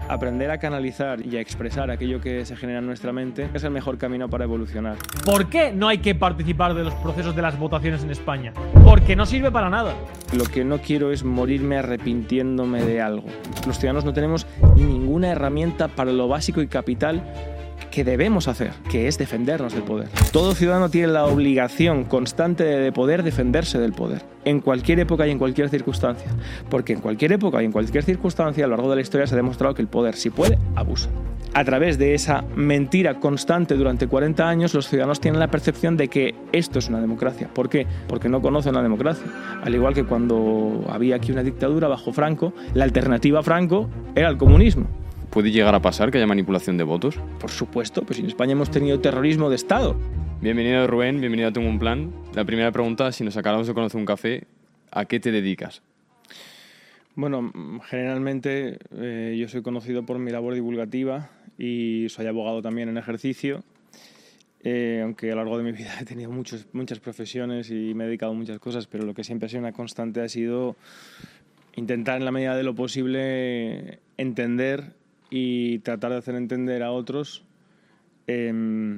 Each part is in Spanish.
aprender a canalizar y a expresar aquello que se genera en nuestra mente es el mejor camino para evolucionar. ¿Por qué no hay que participar de los procesos de las votaciones en España? Porque no sirve para nada. Lo que no quiero es morirme arrepintiéndome de algo. Los ciudadanos no tenemos ninguna herramienta para lo básico y capital que debemos hacer, que es defendernos del poder. Todo ciudadano tiene la obligación constante de poder defenderse del poder, en cualquier época y en cualquier circunstancia. Porque en cualquier época y en cualquier circunstancia, a lo largo de la historia se ha demostrado que el poder, si puede, abusa. A través de esa mentira constante durante 40 años, los ciudadanos tienen la percepción de que esto es una democracia. ¿Por qué? Porque no conocen la democracia. Al igual que cuando había aquí una dictadura bajo Franco, la alternativa a Franco era el comunismo. ¿Puede llegar a pasar que haya manipulación de votos? Por supuesto, pues en España hemos tenido terrorismo de Estado. Bienvenido, Rubén, bienvenido a Tengo un Plan. La primera pregunta, si nos acabamos de conocer un café, ¿a qué te dedicas? Bueno, generalmente yo soy conocido por mi labor divulgativa y soy abogado también en ejercicio, aunque a lo largo de mi vida he tenido muchas profesiones y me he dedicado a muchas cosas, pero lo que siempre ha sido una constante ha sido intentar en la medida de lo posible entender y tratar de hacer entender a otros qué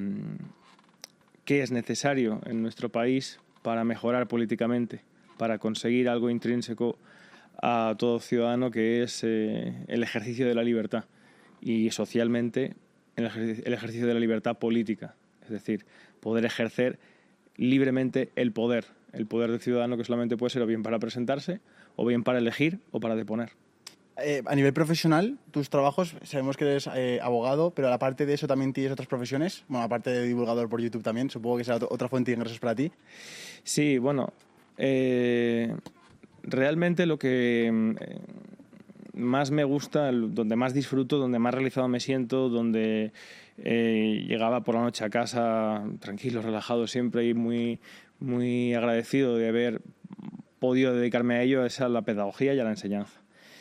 es necesario en nuestro país para mejorar políticamente, para conseguir algo intrínseco a todo ciudadano, que es el ejercicio de la libertad, y socialmente el ejercicio de la libertad política, es decir, poder ejercer libremente el poder del ciudadano, que solamente puede ser o bien para presentarse, o bien para elegir o para deponer. A nivel profesional, tus trabajos, sabemos que eres abogado, pero aparte de eso también tienes otras profesiones. Bueno, aparte de divulgador por YouTube también, supongo que será otra fuente de ingresos para ti. Sí, bueno, realmente lo que más me gusta, donde más disfruto, donde más realizado me siento, donde llegaba por la noche a casa tranquilo, relajado siempre y muy agradecido de haber podido dedicarme a ello, es a la pedagogía y a la enseñanza.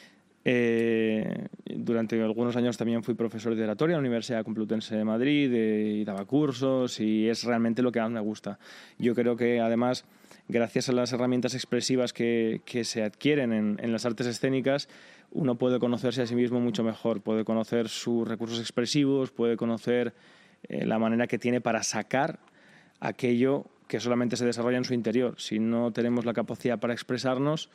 Durante algunos años también fui profesor de oratoria en la Universidad Complutense de Madrid y daba cursos, y es realmente lo que más me gusta. Yo creo que además, gracias a las herramientas expresivas que se adquieren en las artes escénicas, uno puede conocerse a sí mismo mucho mejor, puede conocer sus recursos expresivos, puede conocer la manera que tiene para sacar aquello que solamente se desarrolla en su interior. Si no tenemos la capacidad para expresarnos,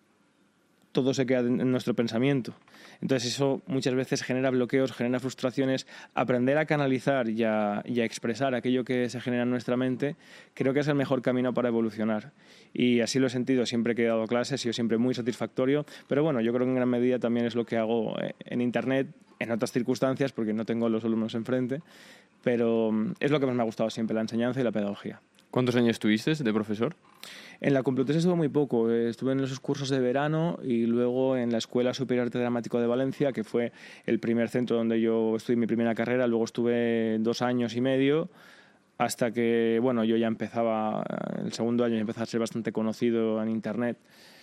todo se queda en nuestro pensamiento. Entonces eso muchas veces genera bloqueos, genera frustraciones. Aprender a canalizar y a expresar aquello que se genera en nuestra mente creo que es el mejor camino para evolucionar. Y así lo he sentido siempre que he dado clases, ha sido siempre muy satisfactorio. Pero bueno, yo creo que en gran medida también es lo que hago en Internet, en otras circunstancias, porque no tengo a los alumnos enfrente. Pero es lo que más me ha gustado siempre, la enseñanza y la pedagogía. ¿Cuántos años estuviste de profesor? En la Complutense estuve muy poco. Estuve en esos cursos de verano y luego en la Escuela Superior de Arte Dramático de Valencia, que fue el primer centro donde yo estudié mi primera carrera. Luego estuve 2 años y medio hasta que, bueno, yo ya empezaba, el segundo año, empezaba a ser bastante conocido en Internet,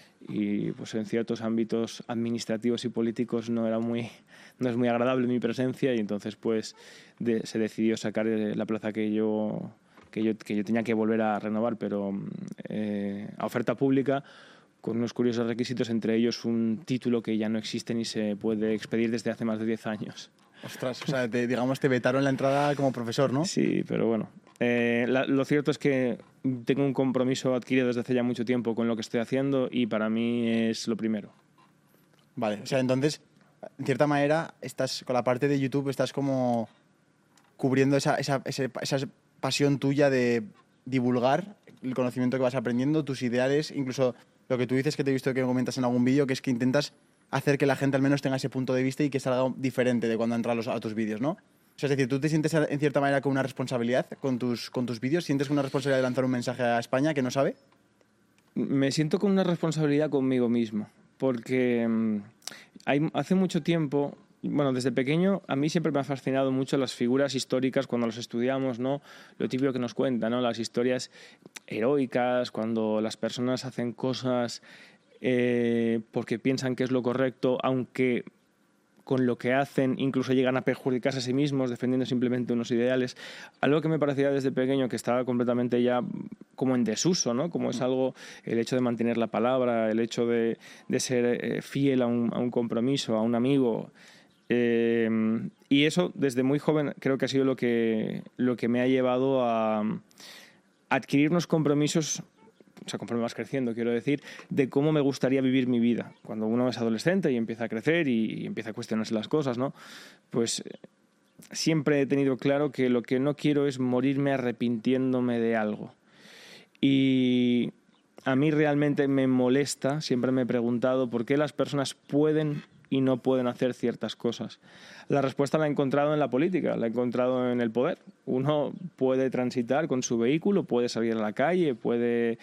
y pues en ciertos ámbitos administrativos y políticos no es muy agradable mi presencia, y entonces pues se decidió sacar la plaza que yo tenía que volver a renovar, pero a oferta pública, con unos curiosos requisitos, entre ellos un título que ya no existe ni se puede expedir desde hace más de 10 años. Ostras, o sea, digamos, te vetaron la entrada como profesor, ¿no? Sí, pero bueno. Lo cierto es que tengo un compromiso adquirido desde hace ya mucho tiempo con lo que estoy haciendo, y para mí es lo primero. Vale, o sea, entonces, en cierta manera, estás con la parte de YouTube, estás como cubriendo esa pasión tuya de divulgar el conocimiento que vas aprendiendo, tus ideales, incluso lo que tú dices, que te he visto que comentas en algún vídeo, que es que intentas hacer que la gente al menos tenga ese punto de vista y que salga diferente de cuando entra a tus vídeos, ¿no? O sea, es decir, ¿tú te sientes en cierta manera con una responsabilidad con tus vídeos? ¿Sientes una responsabilidad de lanzar un mensaje a España que no sabe? Me siento con una responsabilidad conmigo mismo, porque hace mucho tiempo, bueno, desde pequeño a mí siempre me ha fascinado mucho las figuras históricas cuando las estudiamos, ¿no? Lo típico que nos cuentan, ¿no? Las historias heroicas, cuando las personas hacen cosas porque piensan que es lo correcto, aunque con lo que hacen incluso llegan a perjudicarse a sí mismos defendiendo simplemente unos ideales. Algo que me parecía desde pequeño que estaba completamente ya como en desuso, ¿no? Como es algo, el hecho de mantener la palabra, el hecho de ser fiel a un compromiso, a un amigo. Y eso, desde muy joven, creo que ha sido lo que me ha llevado a adquirir unos compromisos, o sea, conforme vas creciendo, quiero decir, de cómo me gustaría vivir mi vida. Cuando uno es adolescente y empieza a crecer y empieza a cuestionarse las cosas, ¿no? Pues siempre he tenido claro que lo que no quiero es morirme arrepintiéndome de algo. Y a mí realmente me molesta, siempre me he preguntado por qué las personas pueden y no pueden hacer ciertas cosas. La respuesta la he encontrado en la política, la he encontrado en el poder. Uno puede transitar con su vehículo, puede salir a la calle, puede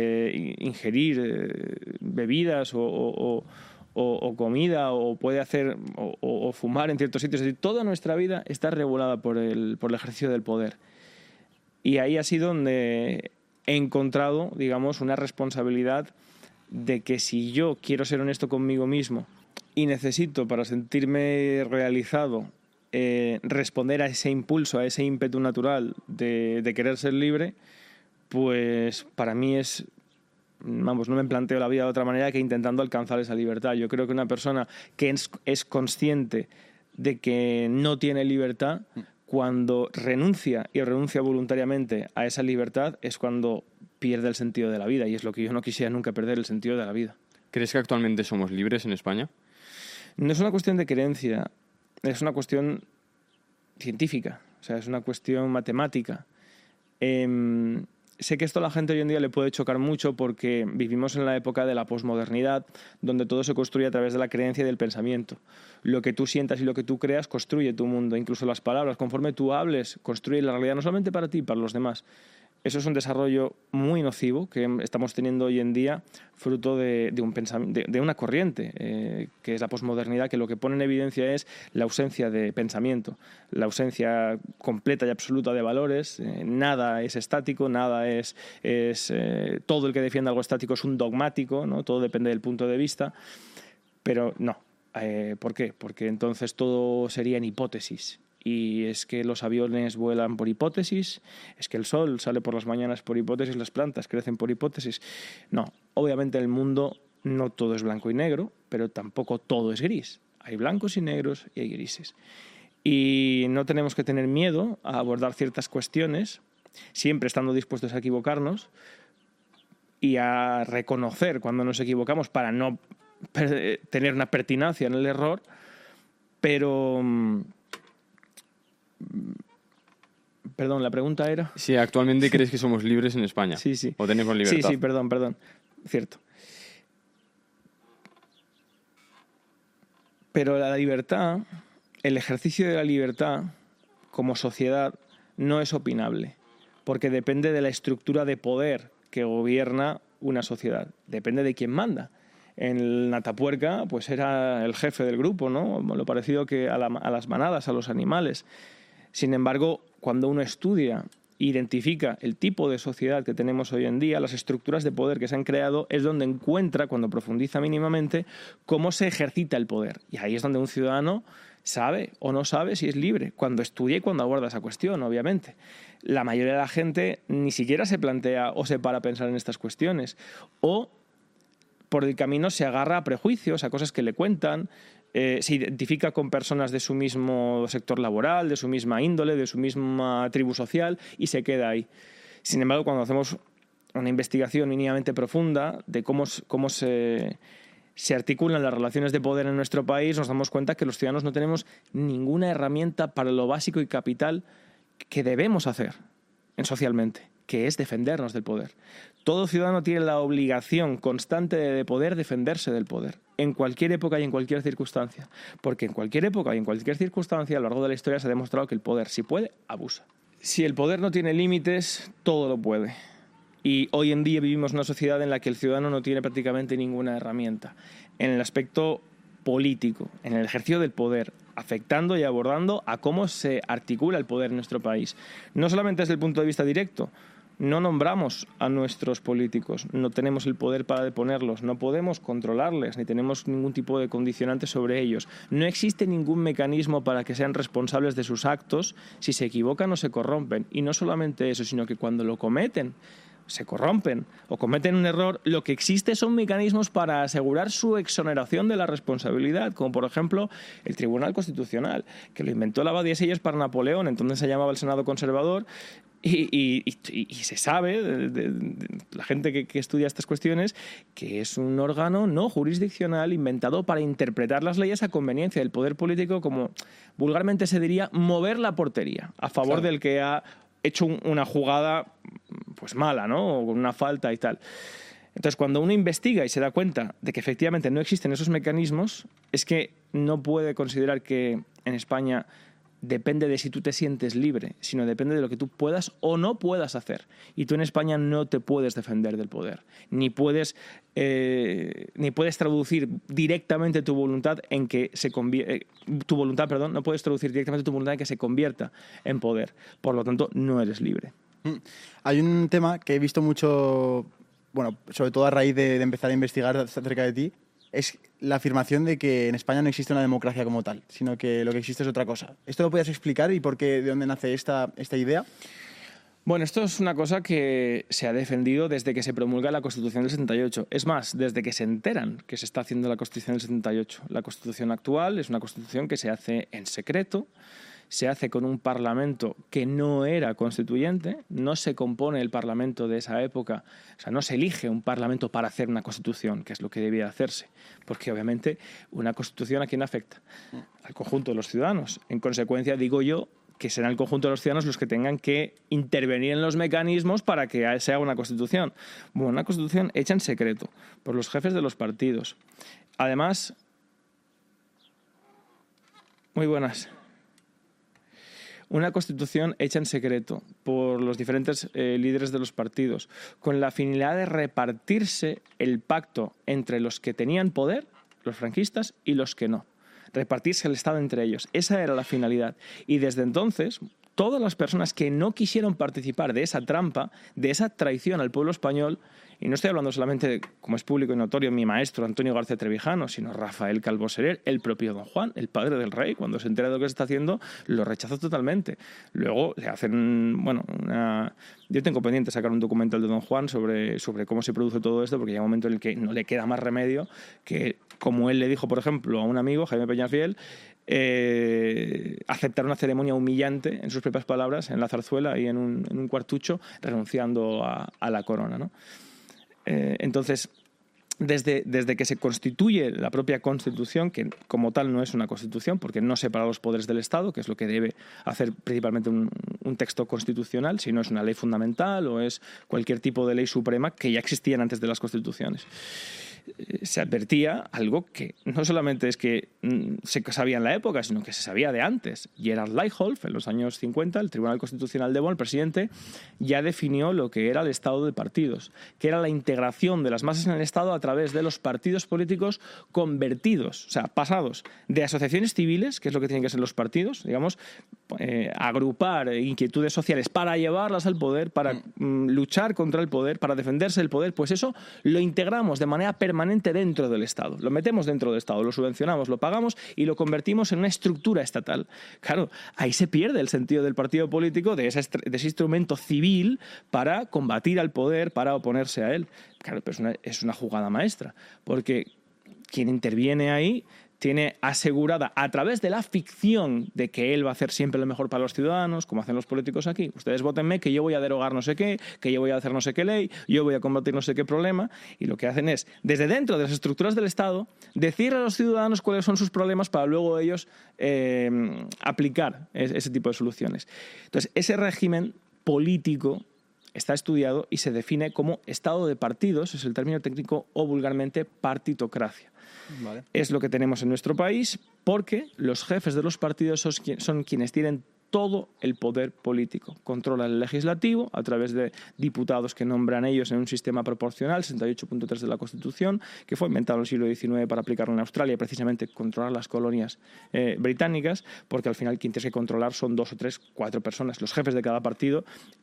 ingerir bebidas o comida, o puede hacer o fumar en ciertos sitios. Es decir, toda nuestra vida está regulada por el ejercicio del poder. Y ahí ha sido donde he encontrado, digamos, una responsabilidad de que si yo quiero ser honesto conmigo mismo y necesito, para sentirme realizado, responder a ese impulso, a ese ímpetu natural de querer ser libre, pues para mí es, vamos, no me planteo la vida de otra manera que intentando alcanzar esa libertad. Yo creo que una persona que es consciente de que no tiene libertad, cuando renuncia voluntariamente a esa libertad, es cuando pierde el sentido de la vida, y es lo que yo no quisiera nunca, perder el sentido de la vida. ¿Crees que actualmente somos libres en España? No es una cuestión de creencia, es una cuestión científica, o sea, es una cuestión matemática. Sé que esto a la gente hoy en día le puede chocar mucho porque vivimos en la época de la posmodernidad, donde todo se construye a través de la creencia y del pensamiento. Lo que tú sientas y lo que tú creas construye tu mundo, incluso las palabras. Conforme tú hables, construye la realidad no solamente para ti, para los demás. Eso es un desarrollo muy nocivo que estamos teniendo hoy en día, fruto de una corriente, que es la posmodernidad, que lo que pone en evidencia es la ausencia de pensamiento, la ausencia completa y absoluta de valores. Nada es estático, nada es todo el que defiende algo estático es un dogmático, ¿no? Todo depende del punto de vista, pero no. ¿Por qué? Porque entonces todo sería en hipótesis. Y es que los aviones vuelan por hipótesis, es que el sol sale por las mañanas por hipótesis, las plantas crecen por hipótesis. No, obviamente en el mundo no todo es blanco y negro, pero tampoco todo es gris. Hay blancos y negros y hay grises. Y no tenemos que tener miedo a abordar ciertas cuestiones, siempre estando dispuestos a equivocarnos y a reconocer cuando nos equivocamos para no tener una pertinacia en el error, pero... Perdón, la pregunta era... Si actualmente crees que somos libres en España. Sí. ¿O tenemos libertad? Sí, perdón. Cierto. Pero la libertad, el ejercicio de la libertad como sociedad no es opinable, porque depende de la estructura de poder que gobierna una sociedad. Depende de quién manda. En el Atapuerca, pues era el jefe del grupo, ¿no? Lo parecido que a las manadas, a los animales. Sin embargo, cuando uno estudia e identifica el tipo de sociedad que tenemos hoy en día, las estructuras de poder que se han creado, es donde encuentra, cuando profundiza mínimamente, cómo se ejercita el poder. Y ahí es donde un ciudadano sabe o no sabe si es libre, cuando estudia y cuando aborda esa cuestión, obviamente. La mayoría de la gente ni siquiera se plantea o se para a pensar en estas cuestiones. O por el camino se agarra a prejuicios, a cosas que le cuentan, se identifica con personas de su mismo sector laboral, de su misma índole, de su misma tribu social, y se queda ahí. Sin embargo, cuando hacemos una investigación mínimamente profunda de cómo se articulan las relaciones de poder en nuestro país, nos damos cuenta que los ciudadanos no tenemos ninguna herramienta para lo básico y capital que debemos hacer socialmente, que es defendernos del poder. Todo ciudadano tiene la obligación constante de poder defenderse del poder, en cualquier época y en cualquier circunstancia. Porque en cualquier época y en cualquier circunstancia, a lo largo de la historia se ha demostrado que el poder, si puede, abusa. Si el poder no tiene límites, todo lo puede. Y hoy en día vivimos una sociedad en la que el ciudadano no tiene prácticamente ninguna herramienta. En el aspecto político, en el ejercicio del poder, afectando y abordando a cómo se articula el poder en nuestro país. No solamente desde el punto de vista directo. No nombramos a nuestros políticos, no tenemos el poder para deponerlos, no podemos controlarles, ni tenemos ningún tipo de condicionante sobre ellos. No existe ningún mecanismo para que sean responsables de sus actos si se equivocan o se corrompen. Y no solamente eso, sino que cuando lo cometen, se corrompen o cometen un error, lo que existe son mecanismos para asegurar su exoneración de la responsabilidad, como por ejemplo el Tribunal Constitucional, que lo inventó el abad de Selles para Napoleón, entonces se llamaba el Senado Conservador, y se sabe, de la gente que estudia estas cuestiones, que es un órgano no jurisdiccional inventado para interpretar las leyes a conveniencia del poder político, como vulgarmente se diría, mover la portería a favor del que ha hecho una jugada pues mala, ¿no? O con una falta y tal. Entonces, cuando uno investiga y se da cuenta de que efectivamente no existen esos mecanismos, es que no puede considerar que en España depende de si tú te sientes libre, sino depende de lo que tú puedas o no puedas hacer. Y tú en España no te puedes defender del poder, ni puedes traducir directamente tu voluntad en que se no puedes traducir directamente tu voluntad en que se convierta en poder. Por lo tanto, no eres libre. Hay un tema que he visto mucho, bueno, sobre todo a raíz de empezar a investigar acerca de ti, es la afirmación de que en España no existe una democracia como tal, sino que lo que existe es otra cosa. ¿Esto lo podías explicar y por qué, de dónde nace esta idea? Bueno, esto es una cosa que se ha defendido desde que se promulga la Constitución del 78. Es más, desde que se enteran que se está haciendo la Constitución del 78. La Constitución actual es una Constitución que se hace en secreto, se hace con un Parlamento que no era constituyente, no se compone el Parlamento de esa época, o sea, no se elige un Parlamento para hacer una Constitución, que es lo que debía hacerse, porque obviamente una Constitución ¿a quién afecta? Al conjunto de los ciudadanos. En consecuencia, digo yo, que serán el conjunto de los ciudadanos los que tengan que intervenir en los mecanismos para que se haga una Constitución. Bueno, una Constitución hecha en secreto por los jefes de los partidos. Además, muy buenas. Una Constitución hecha en secreto por los diferentes líderes de los partidos, con la finalidad de repartirse el pacto entre los que tenían poder, los franquistas, y los que no. Repartirse el Estado entre ellos. Esa era la finalidad. Y desde entonces, todas las personas que no quisieron participar de esa trampa, de esa traición al pueblo español, y no estoy hablando solamente de, como es público y notorio, mi maestro Antonio García Trevijano, sino Rafael Calvo Soler, el propio Don Juan, el padre del rey, cuando se entera de lo que se está haciendo, lo rechazó totalmente. Luego le hacen, bueno, yo tengo pendiente sacar un documental de Don Juan sobre cómo se produce todo esto, porque llega un momento en el que no le queda más remedio que, como él le dijo, por ejemplo, a un amigo, Jaime Peñafiel, aceptar una ceremonia humillante, en sus propias palabras, en la zarzuela y en un cuartucho, renunciando a la corona, ¿no? Entonces, desde que se constituye la propia Constitución, que como tal no es una Constitución, porque no separa los poderes del Estado, que es lo que debe hacer principalmente un texto constitucional, si no es una ley fundamental o es cualquier tipo de ley suprema que ya existían antes de las Constituciones. Se advertía algo que no solamente es que se sabía en la época, sino que se sabía de antes. Gerard Leichthof, en los años 50, el Tribunal Constitucional de Bonn, el presidente, ya definió lo que era el Estado de partidos, que era la integración de las masas en el Estado a través de los partidos políticos convertidos, o sea, pasados de asociaciones civiles, que es lo que tienen que ser los partidos, digamos, agrupar inquietudes sociales para llevarlas al poder, para luchar contra el poder, para defenderse del poder, pues eso lo integramos de manera permanente dentro del Estado. Lo metemos dentro del Estado, lo subvencionamos, lo pagamos y lo convertimos en una estructura estatal. Claro, ahí se pierde el sentido del partido político, de ese instrumento civil para combatir al poder, para oponerse a él. Claro, pero es una jugada maestra, porque quien interviene ahí tiene asegurada, a través de la ficción de que él va a hacer siempre lo mejor para los ciudadanos, como hacen los políticos aquí. Ustedes vótenme que yo voy a derogar no sé qué, que yo voy a hacer no sé qué ley, yo voy a combatir no sé qué problema. Y lo que hacen es, desde dentro de las estructuras del Estado, decirle a los ciudadanos cuáles son sus problemas para luego ellos aplicar ese tipo de soluciones. Entonces, ese régimen político está estudiado y se define como Estado de partidos, es el término técnico, o vulgarmente partitocracia. Vale. Es lo que tenemos en nuestro país porque los jefes de los partidos son quienes tienen todo el poder político. Controlan el legislativo a través de diputados que nombran ellos en un sistema proporcional, 68.3 de la Constitución, que fue inventado en el siglo XIX para aplicarlo en Australia y precisamente controlar las colonias británicas, porque al final quien tiene que controlar son 2 o 3, 4 personas, los jefes de cada partido,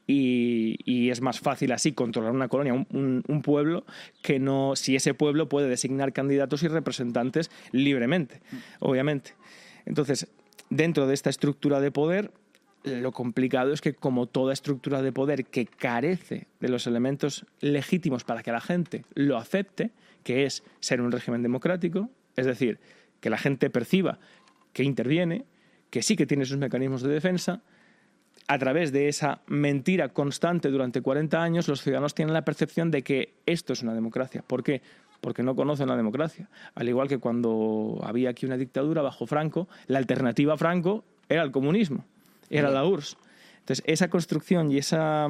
y es más fácil así controlar una colonia, un pueblo, que no si ese pueblo puede designar candidatos y representantes libremente, obviamente. Entonces, dentro de esta estructura de poder lo complicado es que, como toda estructura de poder que carece de los elementos legítimos para que la gente lo acepte, que es ser un régimen democrático, es decir, que la gente perciba que interviene, que sí que tiene sus mecanismos de defensa, a través de esa mentira constante durante 40 años, los ciudadanos tienen la percepción de que esto es una democracia. ¿Por qué? Porque no conocen la democracia. Al igual que cuando había aquí una dictadura bajo Franco, la alternativa a Franco era el comunismo, era la URSS. Entonces, esa construcción y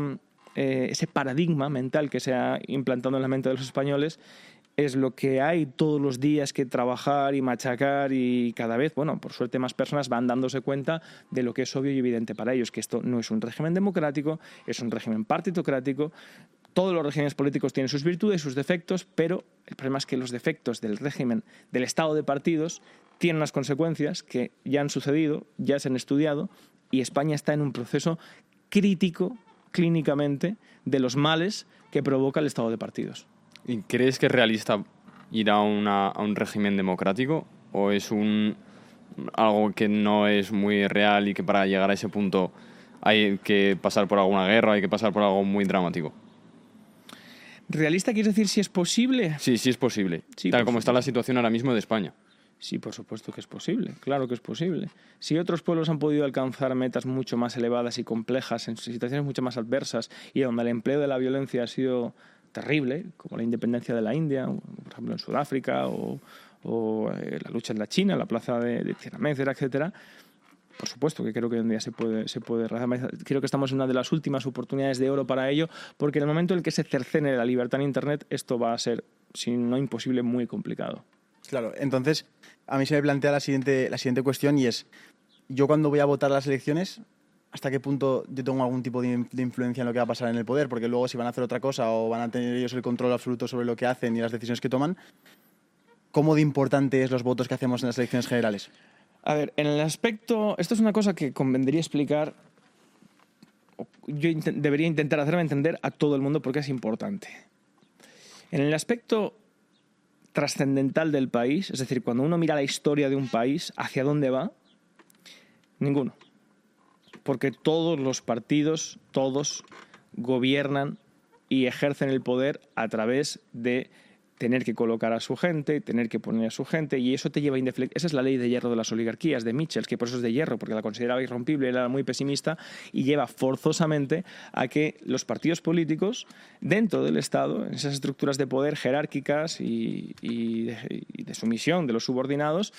ese paradigma mental que se ha implantado en la mente de los españoles es lo que hay todos los días que trabajar y machacar, y cada vez, bueno, por suerte más personas van dándose cuenta de lo que es obvio y evidente para ellos, que esto no es un régimen democrático, es un régimen partitocrático. Todos los regímenes políticos tienen sus virtudes y sus defectos, pero el problema es que los defectos del régimen, del estado de partidos, tienen unas consecuencias que ya han sucedido, ya se han estudiado, y España está en un proceso crítico, clínicamente, de los males que provoca el estado de partidos. ¿Y crees que es realista ir a un régimen democrático? ¿O es algo que no es muy real y que para llegar a ese punto hay que pasar por alguna guerra, hay que pasar por algo muy dramático? ¿Realista quieres decir si es posible? Sí, sí es posible. Sí, tal como está la situación ahora mismo de España. Sí, por supuesto que es posible, claro que es posible. Si otros pueblos han podido alcanzar metas mucho más elevadas y complejas, en situaciones mucho más adversas, y donde el empleo de la violencia ha sido terrible, como la independencia de la India, por ejemplo en Sudáfrica, o la lucha en la China, la plaza de Tiananmen, etcétera, por supuesto que creo que hoy en día se puede realizar. Creo que estamos en una de las últimas oportunidades de oro para ello, porque en el momento en el que se cercene la libertad en Internet, esto va a ser, si no imposible, muy complicado. Claro, entonces a mí se me plantea la siguiente cuestión, y es, yo cuando voy a votar las elecciones, ¿hasta qué punto yo tengo algún tipo de influencia en lo que va a pasar en el poder? Porque luego, si van a hacer otra cosa o van a tener ellos el control absoluto sobre lo que hacen y las decisiones que toman, ¿cómo de importante es los votos que hacemos en las elecciones generales? A ver, en el aspecto... Esto es una cosa que convendría explicar. Yo debería intentar hacerme entender a todo el mundo porque es importante. En el aspecto trascendental del país, es decir, cuando uno mira la historia de un país, ¿hacia dónde va? Ninguno. Porque todos los partidos, todos gobiernan y ejercen el poder a través de tener que colocar a su gente, tener que poner a su gente, y eso te lleva a esa es la ley de hierro de las oligarquías, de Michels, que por eso es de hierro, porque la consideraba irrompible, era muy pesimista, y lleva forzosamente a que los partidos políticos, dentro del Estado, en esas estructuras de poder jerárquicas y de sumisión de los subordinados,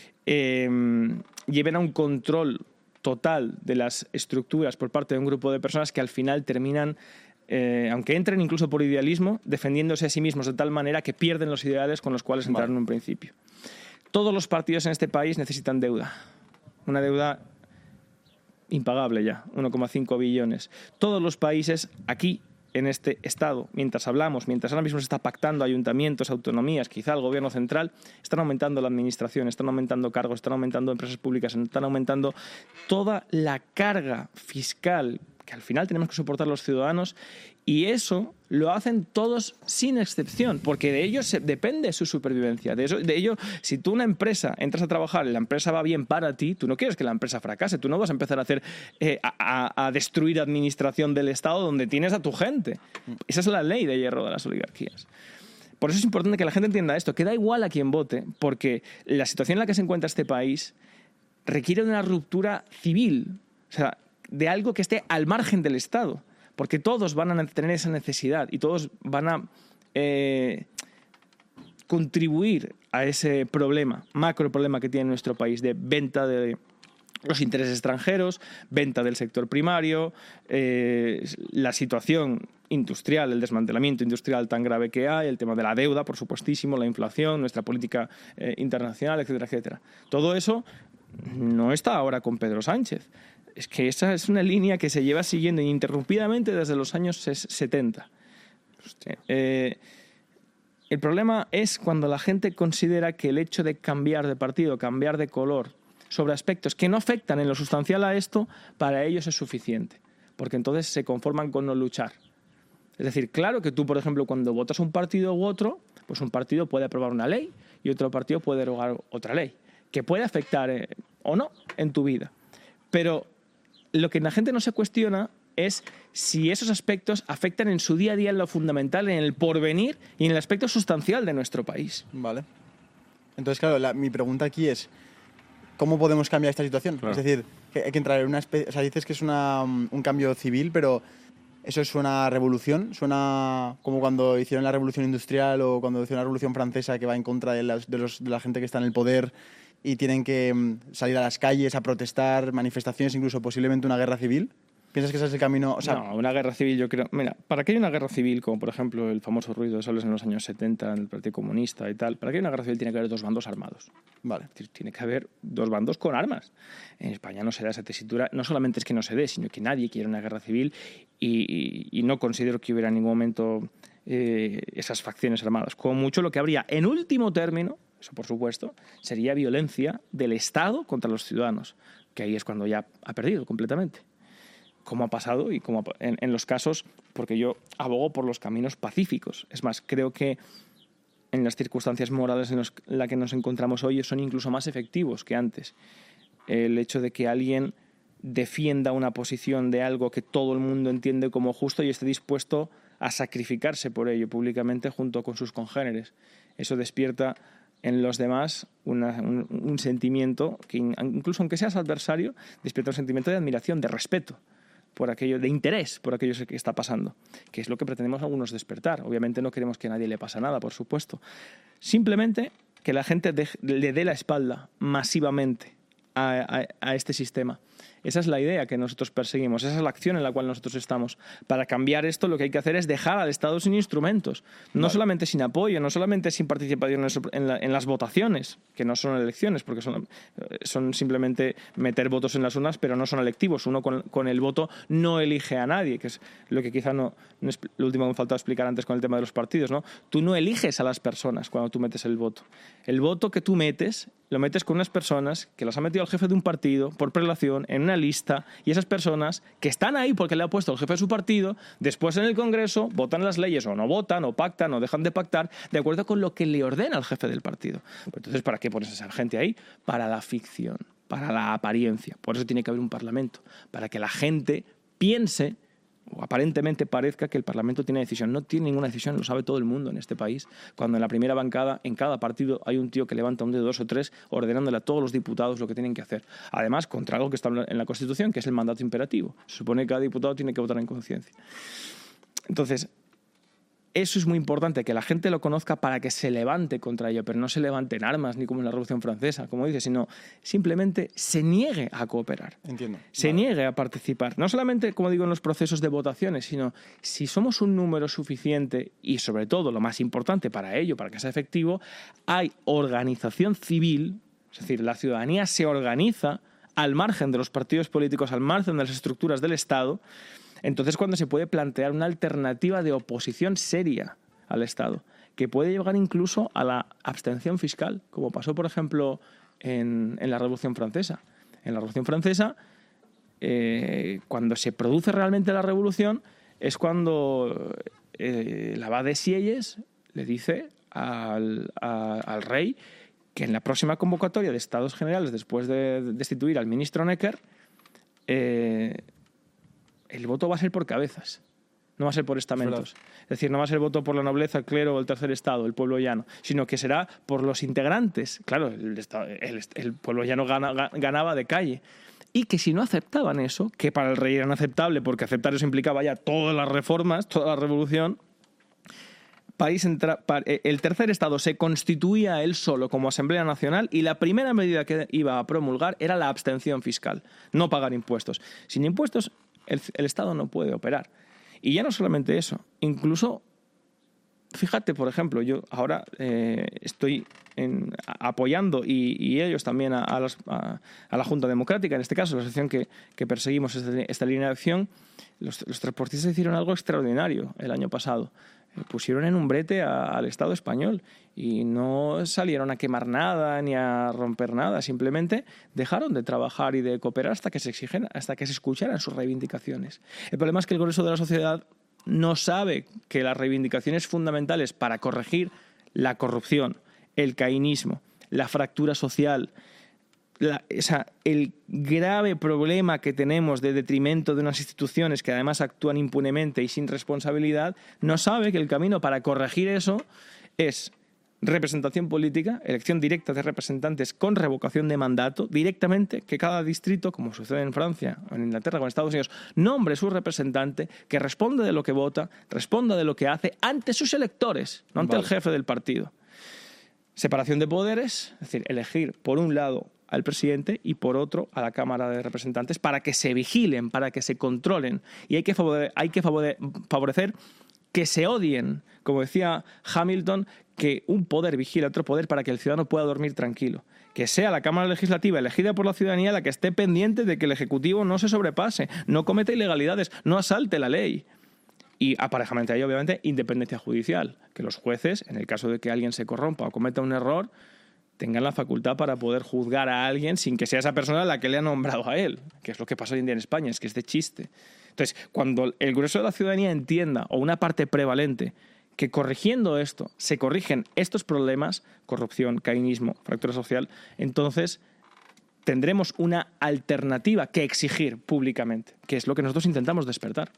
lleven a un control total de las estructuras por parte de un grupo de personas que al final terminan, aunque entren incluso por idealismo, defendiéndose a sí mismos de tal manera que pierden los ideales con los cuales entraron en un principio. Todos los partidos en este país necesitan deuda, una deuda impagable ya, 1,5 billones. Todos los países aquí, en este Estado, mientras hablamos, mientras ahora mismo se está pactando ayuntamientos, autonomías, quizá el gobierno central, están aumentando la administración, están aumentando cargos, están aumentando empresas públicas, están aumentando toda la carga fiscal que al final tenemos que soportar los ciudadanos, y eso lo hacen todos sin excepción, porque de ellos depende su supervivencia. De ello, si tú una empresa entras a trabajar y la empresa va bien para ti, tú no quieres que la empresa fracase, tú no vas a empezar a hacer a destruir administración del Estado donde tienes a tu gente. Esa es la ley de hierro de las oligarquías. Por eso es importante que la gente entienda esto, que da igual a quién vote, porque la situación en la que se encuentra este país requiere de una ruptura civil, o sea, de algo que esté al margen del Estado, porque todos van a tener esa necesidad y todos van a contribuir a ese problema, macro problema que tiene nuestro país de venta de los intereses extranjeros, venta del sector primario, la situación industrial, el desmantelamiento industrial tan grave que hay, el tema de la deuda, por supuestísimo, la inflación, nuestra política internacional, etcétera, etcétera. Todo eso no está ahora con Pedro Sánchez. Es que esa es una línea que se lleva siguiendo ininterrumpidamente desde los años 70. El problema es cuando la gente considera que el hecho de cambiar de partido, cambiar de color, sobre aspectos que no afectan en lo sustancial a esto, para ellos es suficiente. Porque entonces se conforman con no luchar. Es decir, claro que tú, por ejemplo, cuando votas un partido u otro, pues un partido puede aprobar una ley y otro partido puede derogar otra ley, que puede afectar o no en tu vida. Pero lo que la gente no se cuestiona es si esos aspectos afectan en su día a día en lo fundamental, en el porvenir y en el aspecto sustancial de nuestro país. Vale. Entonces, claro, mi pregunta aquí es, ¿cómo podemos cambiar esta situación? Claro. Es decir, que hay que entrar en una especie... O sea, dices que es un cambio civil, pero ¿eso suena a revolución? ¿Suena como cuando hicieron la revolución industrial o cuando hicieron la revolución francesa que va en contra de la gente que está en el poder y tienen que salir a las calles a protestar, manifestaciones, incluso posiblemente una guerra civil? ¿Piensas que ese es el camino? O sea, No, una guerra civil yo creo... Mira, para que haya una guerra civil, como por ejemplo el famoso ruido de sables en los años 70 en el Partido Comunista y tal, para que haya una guerra civil tiene que haber dos bandos armados. vale. Es decir, tiene que haber dos bandos con armas. En España no se da esa tesitura. No solamente es que no se dé, sino que nadie quiere una guerra civil y no considero que hubiera en ningún momento esas facciones armadas. Como mucho lo que habría, en último término, eso por supuesto, sería violencia del Estado contra los ciudadanos, que ahí es cuando ya ha perdido completamente. Como ha pasado y como en los casos, porque yo abogo por los caminos pacíficos. Es más, creo que en las circunstancias morales en las que nos encontramos hoy son incluso más efectivos que antes. El hecho de que alguien defienda una posición de algo que todo el mundo entiende como justo y esté dispuesto a sacrificarse por ello públicamente junto con sus congéneres. Eso despierta en los demás un sentimiento que, incluso aunque seas adversario, despierta un sentimiento de admiración, de respeto por aquello, de interés por aquello que está pasando, que es lo que pretendemos algunos despertar. Obviamente no queremos que a nadie le pase nada, por supuesto. Simplemente que la gente le dé la espalda masivamente a este sistema. Esa es la idea que nosotros perseguimos, esa es la acción en la cual nosotros estamos. Para cambiar esto lo que hay que hacer es dejar al Estado sin instrumentos, no solamente sin apoyo, no solamente sin participación en las votaciones, que no son elecciones, porque son simplemente meter votos en las urnas, pero no son electivos. Uno con el voto no elige a nadie, que es lo que quizá no es lo último que me faltaba explicar antes con el tema de los partidos, ¿no? Tú no eliges a las personas cuando tú metes el voto. El voto que tú metes, lo metes con unas personas que las ha metido el jefe de un partido por prelación en una lista, y esas personas que están ahí porque le ha puesto el jefe de su partido, después en el Congreso votan las leyes o no votan o pactan o dejan de pactar de acuerdo con lo que le ordena el jefe del partido. Entonces, ¿para qué pones a esa gente ahí? Para la ficción, para la apariencia. Por eso tiene que haber un parlamento, para que la gente piense o aparentemente parezca que el Parlamento tiene decisión. No tiene ninguna decisión, lo sabe todo el mundo en este país. Cuando en la primera bancada, en cada partido, hay un tío que levanta un dedo, dos o tres, ordenándole a todos los diputados lo que tienen que hacer. Además, contra algo que está en la Constitución, que es el mandato imperativo. Se supone que cada diputado tiene que votar en conciencia. Entonces, eso es muy importante, que la gente lo conozca para que se levante contra ello, pero no se levante en armas, ni como en la Revolución Francesa, como dice, sino simplemente se niegue a cooperar. Entiendo. Se niegue a participar. No solamente, como digo, en los procesos de votaciones, sino si somos un número suficiente y, sobre todo, lo más importante para ello, para que sea efectivo, hay organización civil, es decir, la ciudadanía se organiza al margen de los partidos políticos, al margen de las estructuras del Estado. Entonces, cuando se puede plantear una alternativa de oposición seria al Estado, que puede llegar incluso a la abstención fiscal, como pasó, por ejemplo, en la Revolución Francesa. En la Revolución Francesa, cuando se produce realmente la revolución, es cuando el abad de Sieyes le dice al rey que en la próxima convocatoria de Estados Generales, después de destituir al ministro Necker, el voto va a ser por cabezas, no va a ser por estamentos. Es decir, no va a ser voto por la nobleza, el clero o el tercer estado, el pueblo llano, sino que será por los integrantes. Claro, el pueblo llano ganaba de calle. Y que si no aceptaban eso, que para el rey era inaceptable, porque aceptar eso implicaba ya todas las reformas, toda la revolución, el tercer estado se constituía él solo como Asamblea Nacional y la primera medida que iba a promulgar era la abstención fiscal, no pagar impuestos. Sin impuestos, el Estado no puede operar. Y ya no solamente eso, incluso, fíjate, por ejemplo, yo ahora estoy apoyando y ellos también a la Junta Democrática, en este caso, la asociación que perseguimos esta línea de acción. Los transportistas hicieron algo extraordinario el año pasado. Pusieron en un brete al Estado español y no salieron a quemar nada ni a romper nada, simplemente dejaron de trabajar y de cooperar hasta que se escucharan sus reivindicaciones. El problema es que el grueso de la sociedad no sabe que las reivindicaciones fundamentales para corregir la corrupción, el caínismo, la fractura social, el grave problema que tenemos de detrimento de unas instituciones que además actúan impunemente y sin responsabilidad, no sabe que el camino para corregir eso es representación política, elección directa de representantes con revocación de mandato, directamente, que cada distrito, como sucede en Francia, en Inglaterra o en Estados Unidos, nombre su representante, que responde de lo que vota, responda de lo que hace ante sus electores, no ante el jefe del partido. Separación de poderes, es decir, elegir por un lado al presidente y por otro a la Cámara de Representantes para que se vigilen, para que se controlen. Y hay que favorecer que se odien, como decía Hamilton, que un poder vigile a otro poder para que el ciudadano pueda dormir tranquilo. Que sea la Cámara Legislativa elegida por la ciudadanía la que esté pendiente de que el Ejecutivo no se sobrepase, no cometa ilegalidades, no asalte la ley. Y aparejamente a ello, obviamente, independencia judicial. Que los jueces, en el caso de que alguien se corrompa o cometa un error, tengan la facultad para poder juzgar a alguien sin que sea esa persona la que le ha nombrado a él, que es lo que pasa hoy en día en España, es que es de chiste. Entonces, cuando el grueso de la ciudadanía entienda, o una parte prevalente, que corrigiendo esto se corrigen estos problemas, corrupción, caínismo, fractura social, entonces tendremos una alternativa que exigir públicamente, que es lo que nosotros intentamos despertar.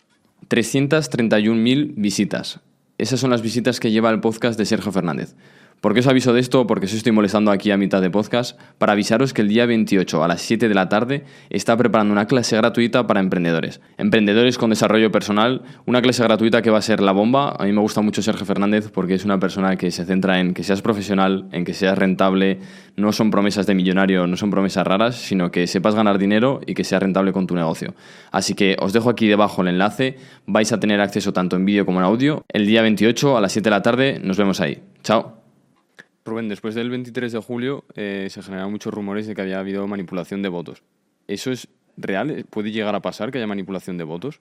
331.000 visitas. Esas son las visitas que lleva el podcast de Sergio Fernández. ¿Por qué os aviso de esto? Porque os estoy molestando aquí a mitad de podcast para avisaros que el día 28 a las 7 de la tarde está preparando una clase gratuita para emprendedores. Emprendedores con desarrollo personal, una clase gratuita que va a ser la bomba. A mí me gusta mucho Sergio Fernández porque es una persona que se centra en que seas profesional, en que seas rentable. No son promesas de millonario, no son promesas raras, sino que sepas ganar dinero y que seas rentable con tu negocio. Así que os dejo aquí debajo el enlace. Vais a tener acceso tanto en vídeo como en audio. El día 28 a las 7 de la tarde nos vemos ahí. Chao. Rubén, después del 23 de julio se generaron muchos rumores de que había habido manipulación de votos. ¿Eso es real? ¿Puede llegar a pasar que haya manipulación de votos?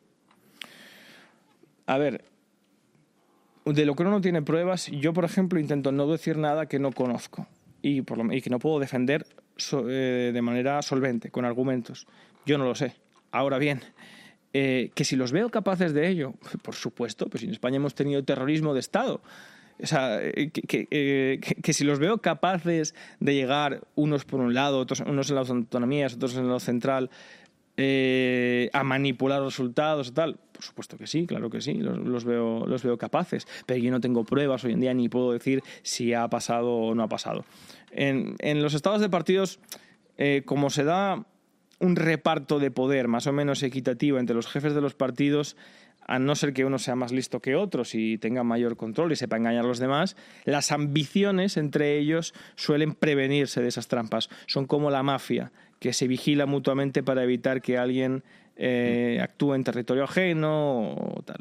A ver, de lo que uno no tiene pruebas, yo, por ejemplo, intento no decir nada que no conozco y que no puedo defender de manera solvente, con argumentos. Yo no lo sé. Ahora bien, que si los veo capaces de ello, por supuesto, pues en España hemos tenido terrorismo de Estado. O sea, que si los veo capaces de llegar unos por un lado, unos en las autonomías, otros en lo central, a manipular los resultados y tal, por supuesto que sí, claro que sí, los veo capaces, pero yo no tengo pruebas hoy en día ni puedo decir si ha pasado o no ha pasado. En los estados de partidos, como se da un reparto de poder más o menos equitativo entre los jefes de los partidos, a no ser que uno sea más listo que otros y tenga mayor control y sepa engañar a los demás, las ambiciones entre ellos suelen prevenirse de esas trampas. Son como la mafia, que se vigila mutuamente para evitar que alguien actúe en territorio ajeno o tal.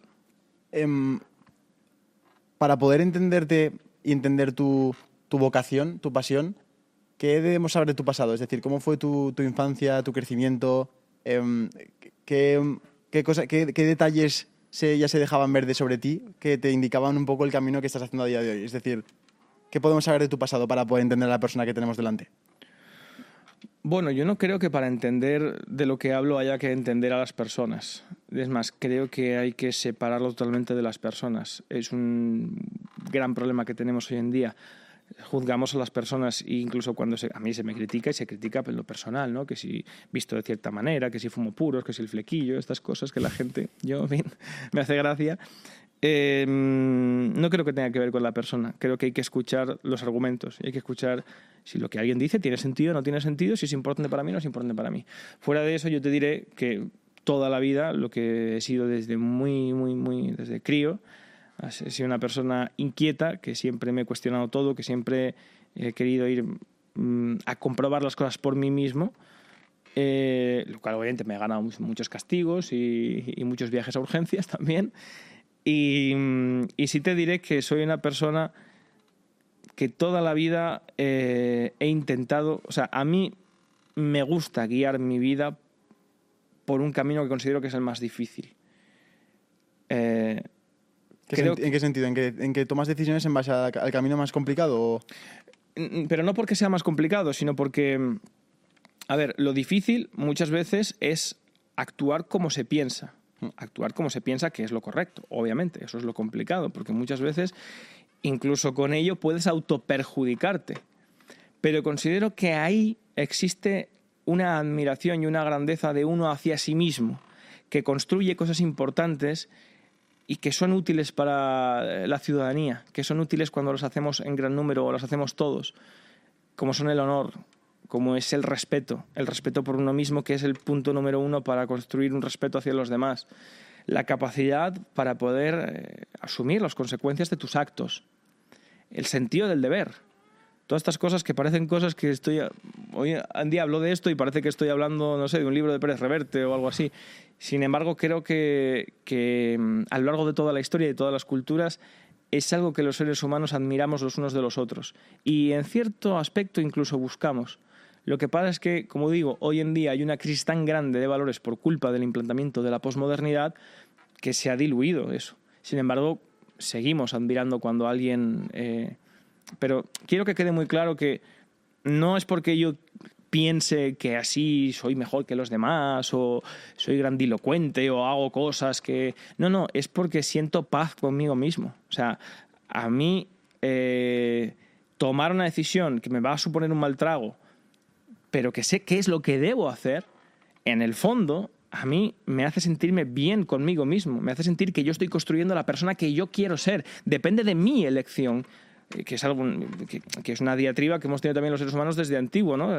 Para poder entenderte y entender tu vocación, tu pasión, ¿qué debemos saber de tu pasado? Es decir, ¿cómo fue tu infancia, tu crecimiento? ¿Qué detalles ya se dejaban ver sobre ti que te indicaban un poco el camino que estás haciendo a día de hoy? Es decir, ¿qué podemos saber de tu pasado para poder entender a la persona que tenemos delante? Bueno, yo no creo que para entender de lo que hablo haya que entender a las personas. Es más, creo que hay que separarlo totalmente de las personas. Es un gran problema que tenemos hoy en día. Juzgamos a las personas e incluso cuando a mí se me critica y se critica en lo personal, ¿no? Que si visto de cierta manera, que si fumo puros, que si el flequillo, estas cosas que la gente, en fin, me hace gracia. No creo que tenga que ver con la persona. Creo que hay que escuchar los argumentos. Hay que escuchar si lo que alguien dice tiene sentido o no tiene sentido, si es importante para mí o no es importante para mí. Fuera de eso, yo te diré que toda la vida, lo que he sido desde desde crío, he sido una persona inquieta, que siempre me he cuestionado todo, que siempre he querido ir a comprobar las cosas por mí mismo, lo cual obviamente me ha ganado muchos castigos y muchos viajes a urgencias también. Y sí te diré que soy una persona que toda la vida he intentado, o sea, a mí me gusta guiar mi vida por un camino que considero que es el más difícil. ¿En qué sentido? ¿En que tomas decisiones en base al camino más complicado? Pero no porque sea más complicado, sino porque, a ver, lo difícil muchas veces es actuar como se piensa. Actuar como se piensa que es lo correcto, obviamente. Eso es lo complicado, porque muchas veces, incluso con ello, puedes autoperjudicarte. pero considero que ahí existe una admiración y una grandeza de uno hacia sí mismo, que construye cosas importantes y que son útiles para la ciudadanía, que son útiles cuando los hacemos en gran número o los hacemos todos, como son el honor, como es el respeto por uno mismo, que es el punto número 1 para construir un respeto hacia los demás, la capacidad para poder asumir las consecuencias de tus actos, el sentido del deber. Todas estas cosas que parecen cosas que hoy en día hablo de esto y parece que estoy hablando, no sé, de un libro de Pérez Reverte o algo así. Sin embargo, creo que a lo largo de toda la historia y de todas las culturas es algo que los seres humanos admiramos los unos de los otros. Y en cierto aspecto incluso buscamos. Lo que pasa es que, como digo, hoy en día hay una crisis tan grande de valores por culpa del implantamiento de la posmodernidad que se ha diluido eso. Sin embargo, seguimos admirando cuando alguien... Pero quiero que quede muy claro que no es porque yo piense que así soy mejor que los demás o soy grandilocuente o hago cosas que... No, es porque siento paz conmigo mismo. O sea, a mí tomar una decisión que me va a suponer un mal trago, pero que sé qué es lo que debo hacer, en el fondo a mí me hace sentirme bien conmigo mismo, me hace sentir que yo estoy construyendo la persona que yo quiero ser. Depende de mi elección, que es algo que es una diatriba que hemos tenido también los seres humanos desde antiguo, ¿no?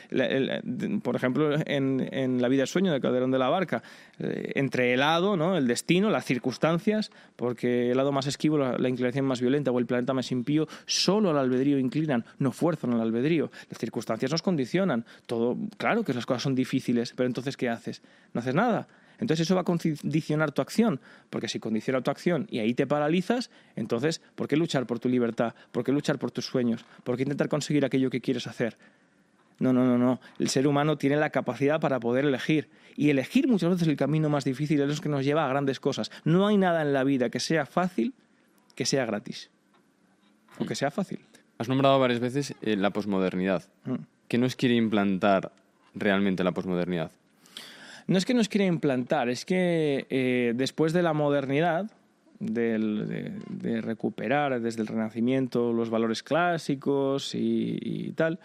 Por ejemplo, en La vida es sueño de Calderón de la Barca, entre el hado, ¿no? El destino, las circunstancias, porque el lado más esquivo, la inclinación más violenta o el planeta más impío, solo al albedrío inclinan, no fuerzan al albedrío. Las circunstancias nos condicionan. Todo, claro que las cosas son difíciles, pero entonces ¿qué haces? No haces nada. Entonces eso va a condicionar tu acción, porque si condiciona tu acción y ahí te paralizas, entonces ¿por qué luchar por tu libertad? ¿Por qué luchar por tus sueños? ¿Por qué intentar conseguir aquello que quieres hacer? No. El ser humano tiene la capacidad para poder elegir. Y elegir muchas veces el camino más difícil es lo que nos lleva a grandes cosas. No hay nada en la vida que sea fácil, que sea gratis. O que sea fácil. Has nombrado varias veces la posmodernidad. ¿Qué nos quiere implantar realmente la posmodernidad? No es que nos quiera implantar, es que después de la modernidad, de recuperar desde el Renacimiento los valores clásicos y tal,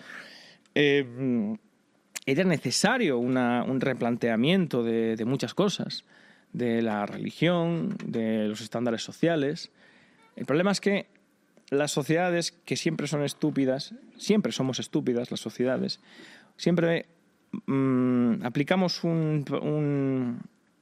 era necesario un replanteamiento de muchas cosas, de la religión, de los estándares sociales. El problema es que las sociedades, que siempre son estúpidas, siempre somos estúpidas las sociedades, siempre... aplicamos una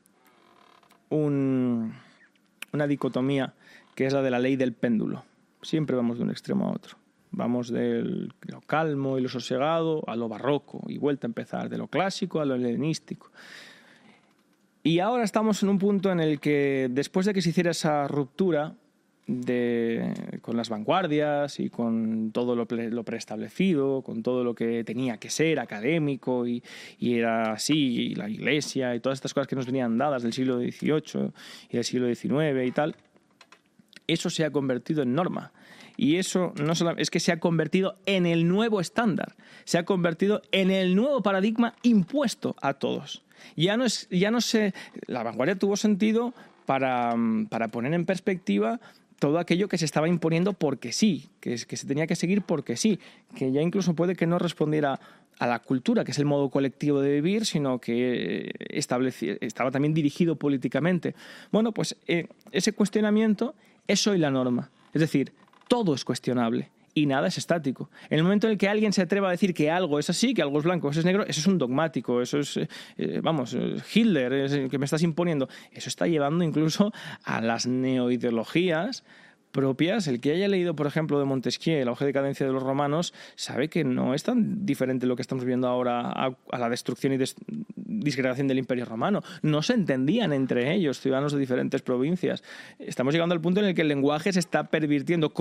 dicotomía que es la de la ley del péndulo. Siempre vamos de un extremo a otro. Vamos de lo calmo y lo sosegado a lo barroco y vuelta a empezar, de lo clásico a lo helenístico. Y ahora estamos en un punto en el que, después de que se hiciera esa ruptura con las vanguardias y con todo lo preestablecido, con todo lo que tenía que ser académico y era así, y la Iglesia y todas estas cosas que nos venían dadas del siglo XVIII y del siglo XIX y tal, eso se ha convertido en norma. Y eso no solo es que se ha convertido en el nuevo estándar, se ha convertido en el nuevo paradigma impuesto a todos. Ya no sé, la vanguardia tuvo sentido para poner en perspectiva todo aquello que se estaba imponiendo porque sí, que se tenía que seguir porque sí, que ya incluso puede que no respondiera a la cultura, que es el modo colectivo de vivir, sino que estaba también dirigido políticamente. Bueno, pues ese cuestionamiento es hoy la norma. Es decir, todo es cuestionable y nada es estático. En el momento en el que alguien se atreva a decir que algo es así, que algo es blanco, que eso es negro, eso es un dogmático, eso es, Hitler, es que me estás imponiendo. Eso está llevando incluso a las neoideologías propias. El que haya leído, por ejemplo, de Montesquieu, El auge y decadencia de los romanos, sabe que no es tan diferente lo que estamos viendo ahora a la destrucción y disgregación del Imperio Romano. No se entendían entre ellos, ciudadanos de diferentes provincias. Estamos llegando al punto en el que el lenguaje se está pervirtiendo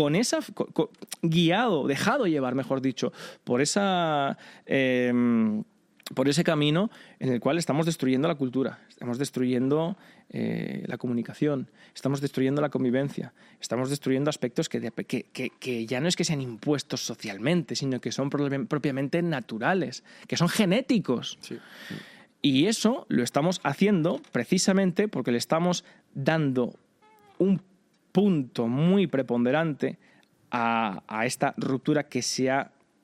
dejado llevar, mejor dicho, por ese camino en el cual estamos destruyendo la cultura, estamos destruyendo la comunicación, estamos destruyendo la convivencia, estamos destruyendo aspectos que ya no es que sean impuestos socialmente, sino que son propiamente naturales, que son genéticos. Sí. Y eso lo estamos haciendo precisamente porque le estamos dando un punto muy preponderante a esta ruptura que se ha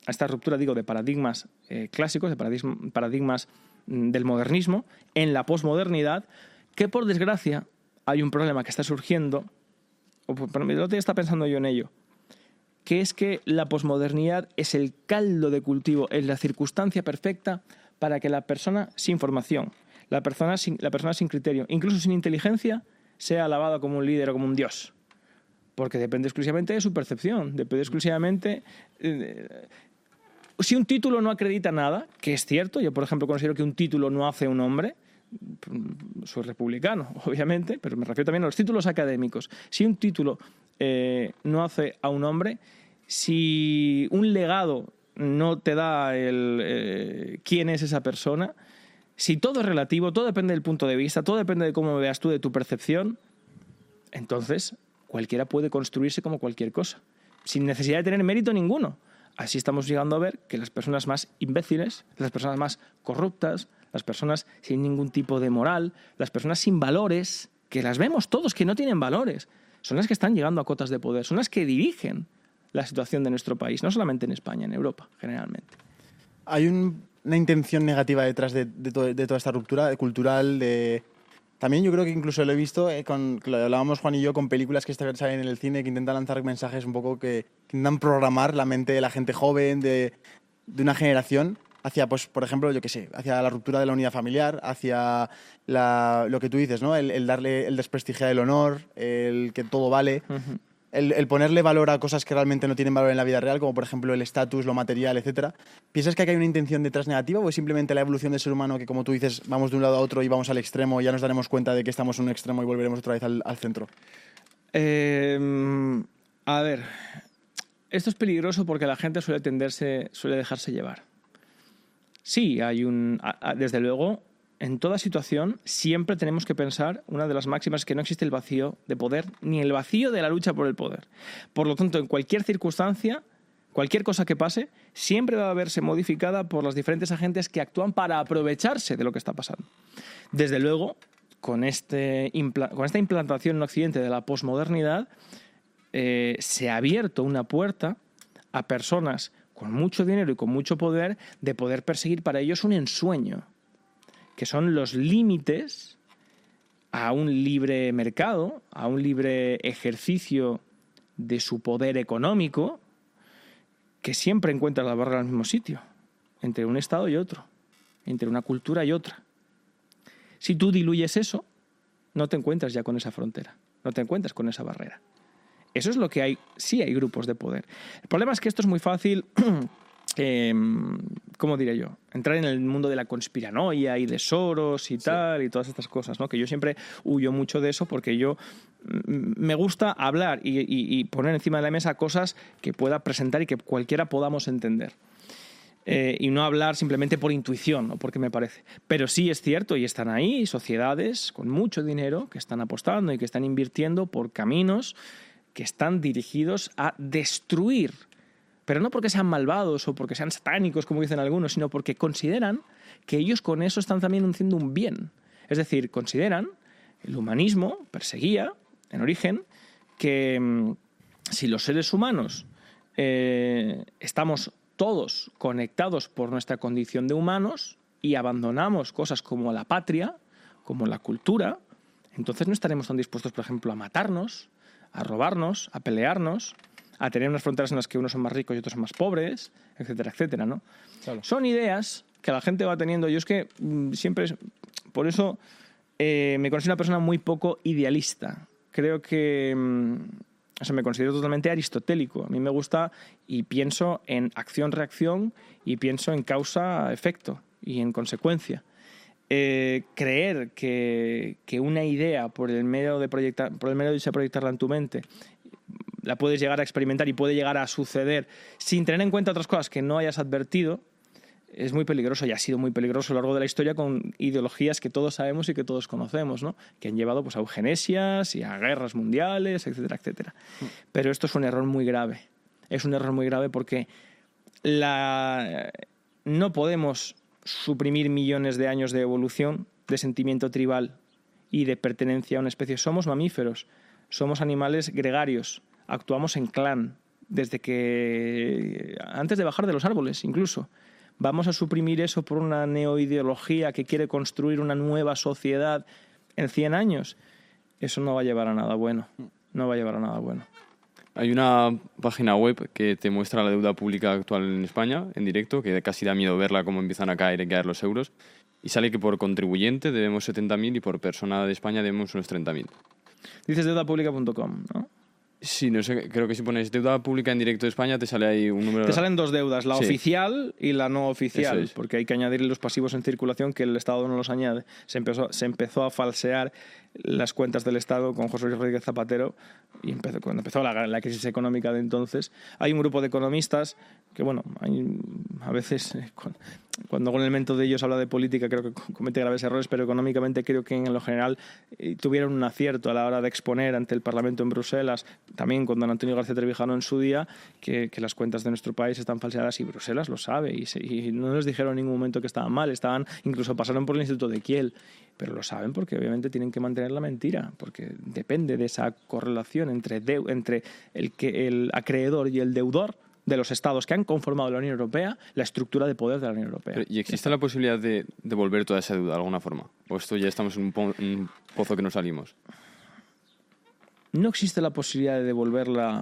esta ruptura, digo, de paradigmas clásicos, de paradigmas del modernismo, en la posmodernidad, que por desgracia hay un problema que está surgiendo, el otro día estaba pensando yo en ello, que es que la posmodernidad es el caldo de cultivo, es la circunstancia perfecta para que la persona sin formación, la persona sin criterio, incluso sin inteligencia, sea alabada como un líder o como un dios. Porque depende exclusivamente de su percepción, depende exclusivamente... si un título no acredita nada, que es cierto, yo por ejemplo considero que un título no hace un hombre, soy republicano, obviamente, pero me refiero también a los títulos académicos. Si un título no hace a un hombre, si un legado no te da quién es esa persona, si todo es relativo, todo depende del punto de vista, todo depende de cómo veas tú, de tu percepción, entonces cualquiera puede construirse como cualquier cosa, sin necesidad de tener mérito ninguno. Así estamos llegando a ver que las personas más imbéciles, las personas más corruptas, las personas sin ningún tipo de moral, las personas sin valores, que las vemos todos que no tienen valores, son las que están llegando a cotas de poder, son las que dirigen la situación de nuestro país, no solamente en España, en Europa, generalmente. Hay una intención negativa detrás de toda esta ruptura cultural. También yo creo que incluso lo he visto, lo hablábamos Juan y yo, con películas que salen en el cine que intentan lanzar mensajes un poco que intentan programar la mente de la gente joven, de una generación, hacia, pues, por ejemplo, yo qué sé, hacia la ruptura de la unidad familiar, hacia lo que tú dices, ¿no? El desprestigiar el honor, el que todo vale. Uh-huh. El ponerle valor a cosas que realmente no tienen valor en la vida real, como por ejemplo el estatus, lo material, etcétera. ¿Piensas que aquí hay una intención detrás negativa o es simplemente la evolución del ser humano que, como tú dices, vamos de un lado a otro y vamos al extremo y ya nos daremos cuenta de que estamos en un extremo y volveremos otra vez al centro? A ver, esto es peligroso porque la gente suele dejarse llevar. Sí, desde luego, en toda situación siempre tenemos que pensar, una de las máximas es que no existe el vacío de poder ni el vacío de la lucha por el poder. Por lo tanto, en cualquier circunstancia, cualquier cosa que pase, siempre va a verse modificada por los diferentes agentes que actúan para aprovecharse de lo que está pasando. Desde luego, con esta implantación en Occidente de la posmodernidad, se ha abierto una puerta a personas con mucho dinero y con mucho poder de poder perseguir para ellos un ensueño, que son los límites a un libre mercado, a un libre ejercicio de su poder económico, que siempre encuentra la barrera en el mismo sitio, entre un Estado y otro, entre una cultura y otra. Si tú diluyes eso, no te encuentras ya con esa frontera, no te encuentras con esa barrera. Eso es lo que hay, sí hay grupos de poder. El problema es que esto es muy fácil... ¿cómo diré yo? Entrar en el mundo de la conspiranoia y de Soros y tal, y todas estas cosas, ¿no? Que yo siempre huyo mucho de eso porque yo me gusta hablar y poner encima de la mesa cosas que pueda presentar y que cualquiera podamos entender. Y no hablar simplemente por intuición o porque me parece. Pero sí es cierto, y están ahí sociedades con mucho dinero que están apostando y que están invirtiendo por caminos que están dirigidos a destruir. Pero no porque sean malvados o porque sean satánicos, como dicen algunos, sino porque consideran que ellos con eso están también haciendo un bien. Es decir, consideran, el humanismo perseguía, en origen, que si los seres humanos estamos todos conectados por nuestra condición de humanos y abandonamos cosas como la patria, como la cultura, entonces no estaremos tan dispuestos, por ejemplo, a matarnos, a robarnos, a pelearnos, a tener unas fronteras en las que unos son más ricos y otros son más pobres, etcétera, etcétera, ¿no? Claro. Son ideas que la gente va teniendo. Yo es que siempre... Por eso me considero una persona muy poco idealista. Creo que... me considero totalmente aristotélico. A mí me gusta y pienso en acción-reacción y pienso en causa-efecto y en consecuencia. Creer que una idea, por el medio de proyectarla en tu mente, la puedes llegar a experimentar y puede llegar a suceder sin tener en cuenta otras cosas que no hayas advertido, es muy peligroso y ha sido muy peligroso a lo largo de la historia con ideologías que todos sabemos y que todos conocemos, ¿no? Que han llevado pues, a eugenesias y a guerras mundiales, etcétera, etcétera. Pero esto es un error muy grave. Es un error muy grave porque no podemos suprimir millones de años de evolución, de sentimiento tribal y de pertenencia a una especie. Somos mamíferos, somos animales gregarios. Actuamos en clan, desde que antes de bajar de los árboles incluso. Vamos a suprimir eso por una neoideología que quiere construir una nueva sociedad en 100 años. Eso no va a llevar a nada bueno. No va a llevar a nada bueno. Hay una página web que te muestra la deuda pública actual en España, en directo, que casi da miedo verla cómo empiezan a caer los euros. Y sale que por contribuyente debemos 70.000 y por persona de España debemos unos 30.000. Dices deudapublica.com, ¿no? Sí, no sé, creo que si pones deuda pública en directo de España te sale ahí un número... Te salen dos deudas, la Sí. oficial y la no oficial, Eso es. porque hay que añadir los pasivos en circulación que el Estado no los añade. Se empezó a falsear las cuentas del Estado con José Luis Rodríguez Zapatero y cuando empezó la crisis económica de entonces. Hay un grupo de economistas que, bueno, a veces cuando con el mento de ellos habla de política creo que comete graves errores, pero económicamente creo que en lo general tuvieron un acierto a la hora de exponer ante el Parlamento en Bruselas, también con don Antonio García Trevijano en su día, que las cuentas de nuestro país están falseadas y Bruselas lo sabe y no les dijeron en ningún momento que estaban mal, incluso pasaron por el Instituto de Kiel, pero lo saben porque obviamente tienen que mantener la mentira, porque depende de esa correlación entre el acreedor y el deudor de los estados que han conformado la Unión Europea, la estructura de poder de la Unión Europea. ¿Y existe la posibilidad de devolver toda esa deuda de alguna forma? ¿O esto ya estamos en un pozo que no salimos? No existe la posibilidad de devolverla,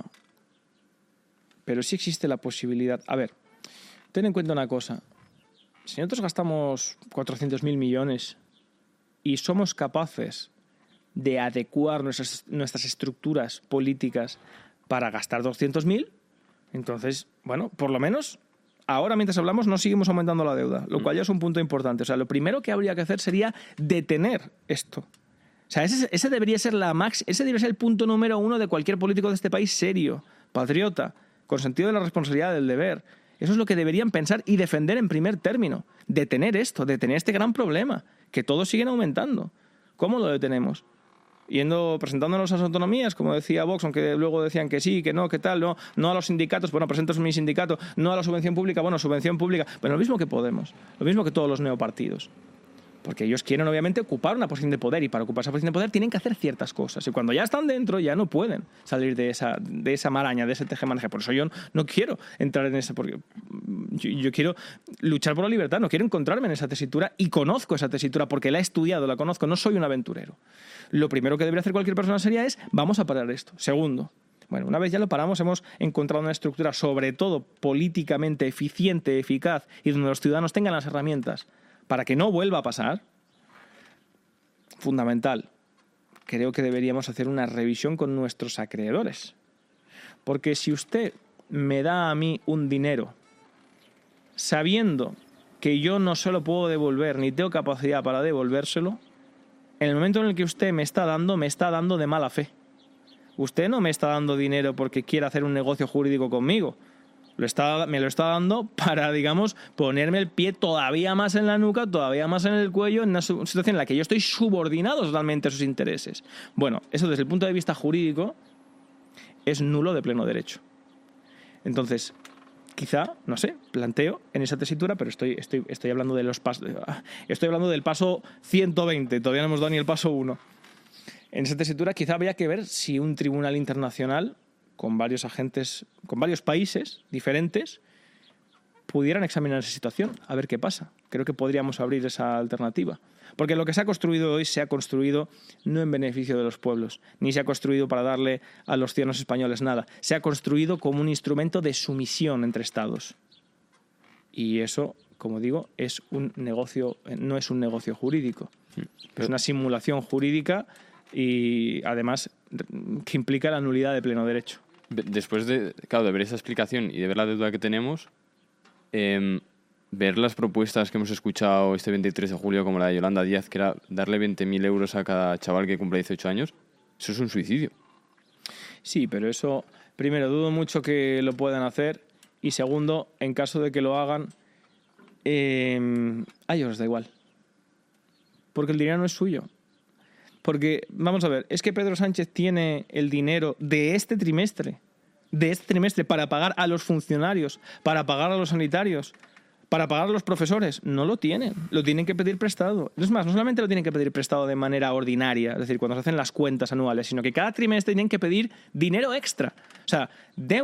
pero sí existe la posibilidad... A ver, ten en cuenta una cosa. Si nosotros gastamos 400.000 millones y somos capaces de adecuar nuestras estructuras políticas para gastar 200.000, entonces, bueno, por lo menos ahora mientras hablamos no seguimos aumentando la deuda, lo cual ya es un punto importante. O sea, lo primero que habría que hacer sería detener esto. O sea, ese debería ser ese debería ser el punto número 1 de cualquier político de este país serio, patriota, con sentido de la responsabilidad del deber. Eso es lo que deberían pensar y defender en primer término. Detener esto, detener este gran problema, que todos siguen aumentando. ¿Cómo lo detenemos? Presentándonos a las autonomías, como decía Vox, aunque luego decían que sí, que no, que tal, no a los sindicatos, bueno, presento mi sindicato, no a la subvención pública, bueno, subvención pública, pero lo mismo que Podemos, lo mismo que todos los neopartidos. Porque ellos quieren, obviamente, ocupar una posición de poder y para ocupar esa posición de poder tienen que hacer ciertas cosas. Y cuando ya están dentro, ya no pueden salir de esa maraña, de ese tejemaneje. Por eso yo no quiero entrar en esa... Porque yo quiero luchar por la libertad, no quiero encontrarme en esa tesitura y conozco esa tesitura porque la he estudiado, la conozco, no soy un aventurero. Lo primero que debería hacer cualquier persona seria es vamos a parar esto. Segundo, bueno, una vez ya lo paramos, hemos encontrado una estructura sobre todo políticamente eficiente, eficaz y donde los ciudadanos tengan las herramientas para que no vuelva a pasar, fundamental. Creo que deberíamos hacer una revisión con nuestros acreedores. Porque si usted me da a mí un dinero sabiendo que yo no se lo puedo devolver ni tengo capacidad para devolvérselo, en el momento en el que usted me está dando de mala fe. Usted no me está dando dinero porque quiera hacer un negocio jurídico conmigo. Me lo está dando para, digamos, ponerme el pie todavía más en la nuca, todavía más en el cuello, en una situación en la que yo estoy subordinado totalmente a sus intereses. Bueno, eso desde el punto de vista jurídico es nulo de pleno derecho. Entonces, quizá, no sé, planteo en esa tesitura, pero estoy hablando de estoy hablando del paso 120, todavía no hemos dado ni el paso 1. En esa tesitura quizá habría que ver si un tribunal internacional con varios agentes, con varios países diferentes, pudieran examinar esa situación, a ver qué pasa. Creo que podríamos abrir esa alternativa. Porque lo que se ha construido hoy se ha construido no en beneficio de los pueblos, ni se ha construido para darle a los ciudadanos españoles nada. Se ha construido como un instrumento de sumisión entre estados. Y eso, como digo, es un negocio, no es un negocio jurídico. Es una simulación jurídica y además que implica la nulidad de pleno derecho. Después de ver esa explicación y de ver la deuda que tenemos, ver las propuestas que hemos escuchado este 23 de julio, como la de Yolanda Díaz, que era darle 20.000 euros a cada chaval que cumple 18 años, eso es un suicidio. Sí, pero eso, primero, dudo mucho que lo puedan hacer y segundo, en caso de que lo hagan, a ellos les da igual. Porque el dinero no es suyo. Porque, vamos a ver, es que Pedro Sánchez tiene el dinero de este trimestre para pagar a los funcionarios, para pagar a los sanitarios, para pagar a los profesores. No lo tienen que pedir prestado. Es más, no solamente lo tienen que pedir prestado de manera ordinaria, es decir, cuando se hacen las cuentas anuales, sino que cada trimestre tienen que pedir dinero extra. O sea, deuda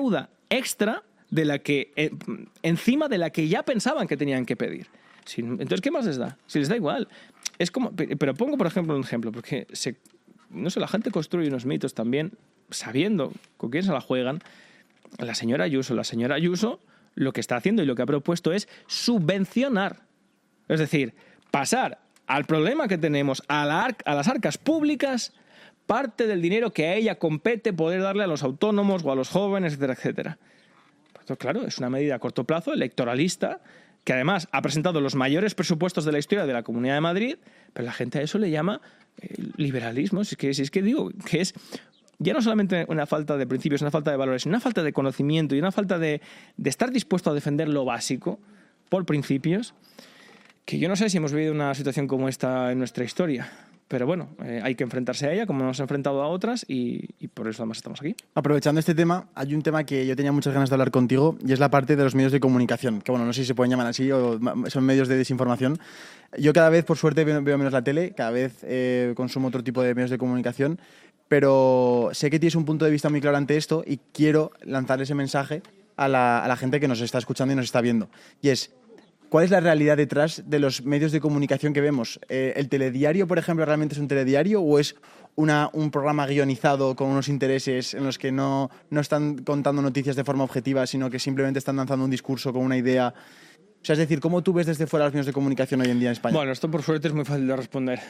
extra de la que encima de la que ya pensaban que tenían que pedir. Entonces, ¿qué más les da? Si les da igual. Es como, pero pongo, por ejemplo, un ejemplo, porque no sé, la gente construye unos mitos también sabiendo con quién se la juegan. La señora Ayuso lo que está haciendo y lo que ha propuesto es subvencionar. Es decir, pasar al problema que tenemos a las arcas públicas parte del dinero que a ella compete poder darle a los autónomos o a los jóvenes, etcétera, etcétera. Pues claro, es una medida a corto plazo, electoralista, que además ha presentado los mayores presupuestos de la historia de la Comunidad de Madrid, pero la gente a eso le llama liberalismo. Si es que digo que es ya no solamente una falta de principios, una falta de valores, sino una falta de conocimiento y una falta de estar dispuesto a defender lo básico por principios, que yo no sé si hemos vivido una situación como esta en nuestra historia. Pero bueno, hay que enfrentarse a ella como nos hemos enfrentado a otras y por eso además estamos aquí. Aprovechando este tema, hay un tema que yo tenía muchas ganas de hablar contigo y es la parte de los medios de comunicación, que bueno, no sé si se pueden llamar así o son medios de desinformación. Yo cada vez, por suerte, veo menos la tele, cada vez consumo otro tipo de medios de comunicación, pero sé que tienes un punto de vista muy claro ante esto y quiero lanzar ese mensaje a la gente que nos está escuchando y nos está viendo. Y es, ¿cuál es la realidad detrás de los medios de comunicación que vemos? ¿El telediario, por ejemplo, realmente es un telediario o es un programa guionizado con unos intereses en los que no están contando noticias de forma objetiva, sino que simplemente están lanzando un discurso con una idea? O sea, es decir, ¿cómo tú ves desde fuera los medios de comunicación hoy en día en España? Bueno, esto por suerte es muy fácil de responder.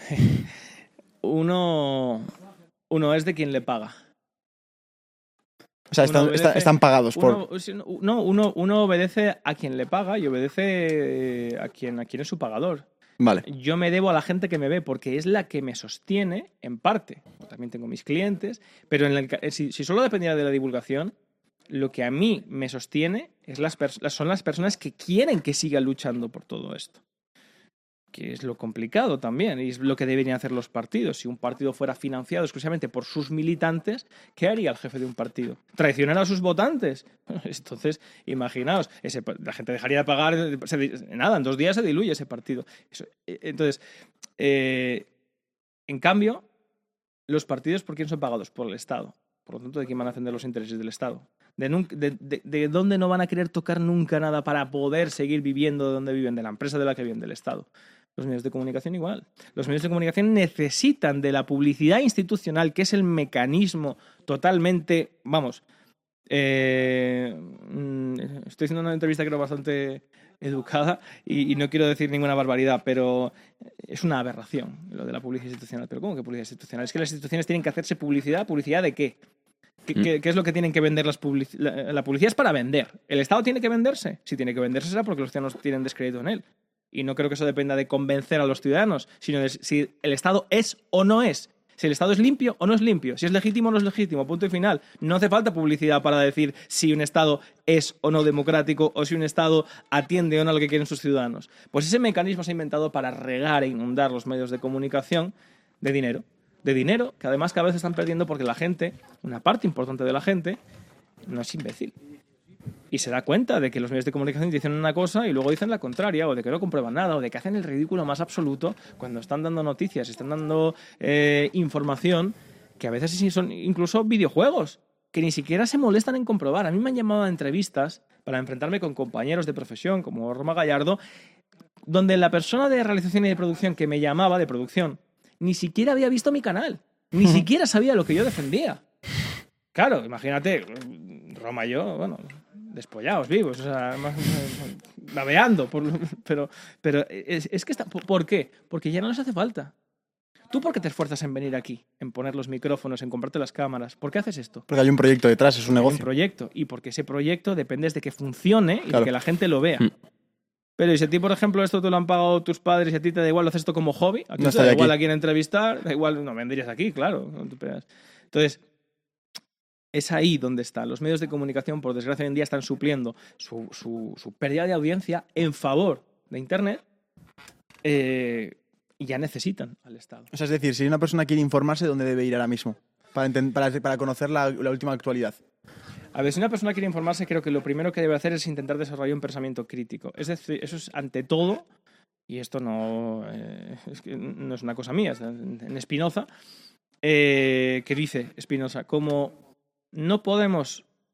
Uno es de quien le paga. O sea, están pagados por... Uno obedece a quien le paga y obedece a quien es su pagador. Vale. Yo me debo a la gente que me ve porque es la que me sostiene en parte. También tengo mis clientes, pero si solo dependiera de la divulgación, lo que a mí me sostiene son las personas que quieren que siga luchando por todo esto. Que es lo complicado también, y es lo que deberían hacer los partidos. Si un partido fuera financiado exclusivamente por sus militantes, ¿qué haría el jefe de un partido? ¿Traicionar a sus votantes? Entonces, imaginaos, la gente dejaría de pagar, nada, en 2 días se diluye ese partido. Entonces, en cambio, los partidos, ¿por quién son pagados? Por el Estado. Por lo tanto, ¿de quién van a defender los intereses del Estado? ¿De dónde no van a querer tocar nunca nada para poder seguir viviendo de donde viven? De la empresa de la que viven, del Estado. Los medios de comunicación igual. Los medios de comunicación necesitan de la publicidad institucional, que es el mecanismo totalmente, estoy haciendo una entrevista creo bastante educada y no quiero decir ninguna barbaridad, pero es una aberración lo de la publicidad institucional. ¿Pero cómo que publicidad institucional? Es que las instituciones tienen que hacerse publicidad. ¿Publicidad de qué? ¿Qué es lo que tienen que vender la publicidad? Es para vender. ¿El Estado tiene que venderse? Si tiene que venderse será porque los ciudadanos tienen descrédito en él. Y no creo que eso dependa de convencer a los ciudadanos, sino de si el Estado es o no es. Si el Estado es limpio o no es limpio. Si es legítimo o no es legítimo. Punto y final. No hace falta publicidad para decir si un Estado es o no democrático o si un Estado atiende o no a lo que quieren sus ciudadanos. Pues ese mecanismo se ha inventado para regar e inundar los medios de comunicación de dinero. De dinero que además cada vez están perdiendo porque la gente, una parte importante de la gente, no es imbécil. Y se da cuenta de que los medios de comunicación dicen una cosa y luego dicen la contraria, o de que no comprueban nada, o de que hacen el ridículo más absoluto cuando están dando noticias, están dando información, que a veces sí son incluso videojuegos, que ni siquiera se molestan en comprobar. A mí me han llamado a entrevistas para enfrentarme con compañeros de profesión, como Roma Gallardo, donde la persona de realización y de producción que me llamaba, de producción, ni siquiera había visto mi canal, ni siquiera sabía lo que yo defendía. Claro, imagínate, Roma y yo, bueno, despollados, vivos, o sea, babeando, pero es que ¿por qué? Porque ya no les hace falta. ¿Tú por qué te esfuerzas en venir aquí, en poner los micrófonos, en comprarte las cámaras? ¿Por qué haces esto? Porque hay un proyecto detrás, es un negocio. Hay un proyecto, y porque ese proyecto depende de que funcione y claro, de que la gente lo vea. Pero si a ti, por ejemplo, esto te lo han pagado tus padres y a ti te da igual, lo haces esto como hobby, a ti no te da igual aquí. a quién entrevistar, da igual, no vendrías aquí, claro. Entonces, es ahí donde está. Los medios de comunicación, por desgracia, hoy en día están supliendo su pérdida de audiencia en favor de Internet y ya necesitan al Estado. O sea, es decir, si una persona quiere informarse, ¿dónde debe ir ahora mismo? Para conocer la última actualidad. A ver, si una persona quiere informarse, creo que lo primero que debe hacer es intentar desarrollar un pensamiento crítico. Es decir, eso es ante todo, y esto no es una cosa mía, en Spinoza, que dice Spinoza, como no podemos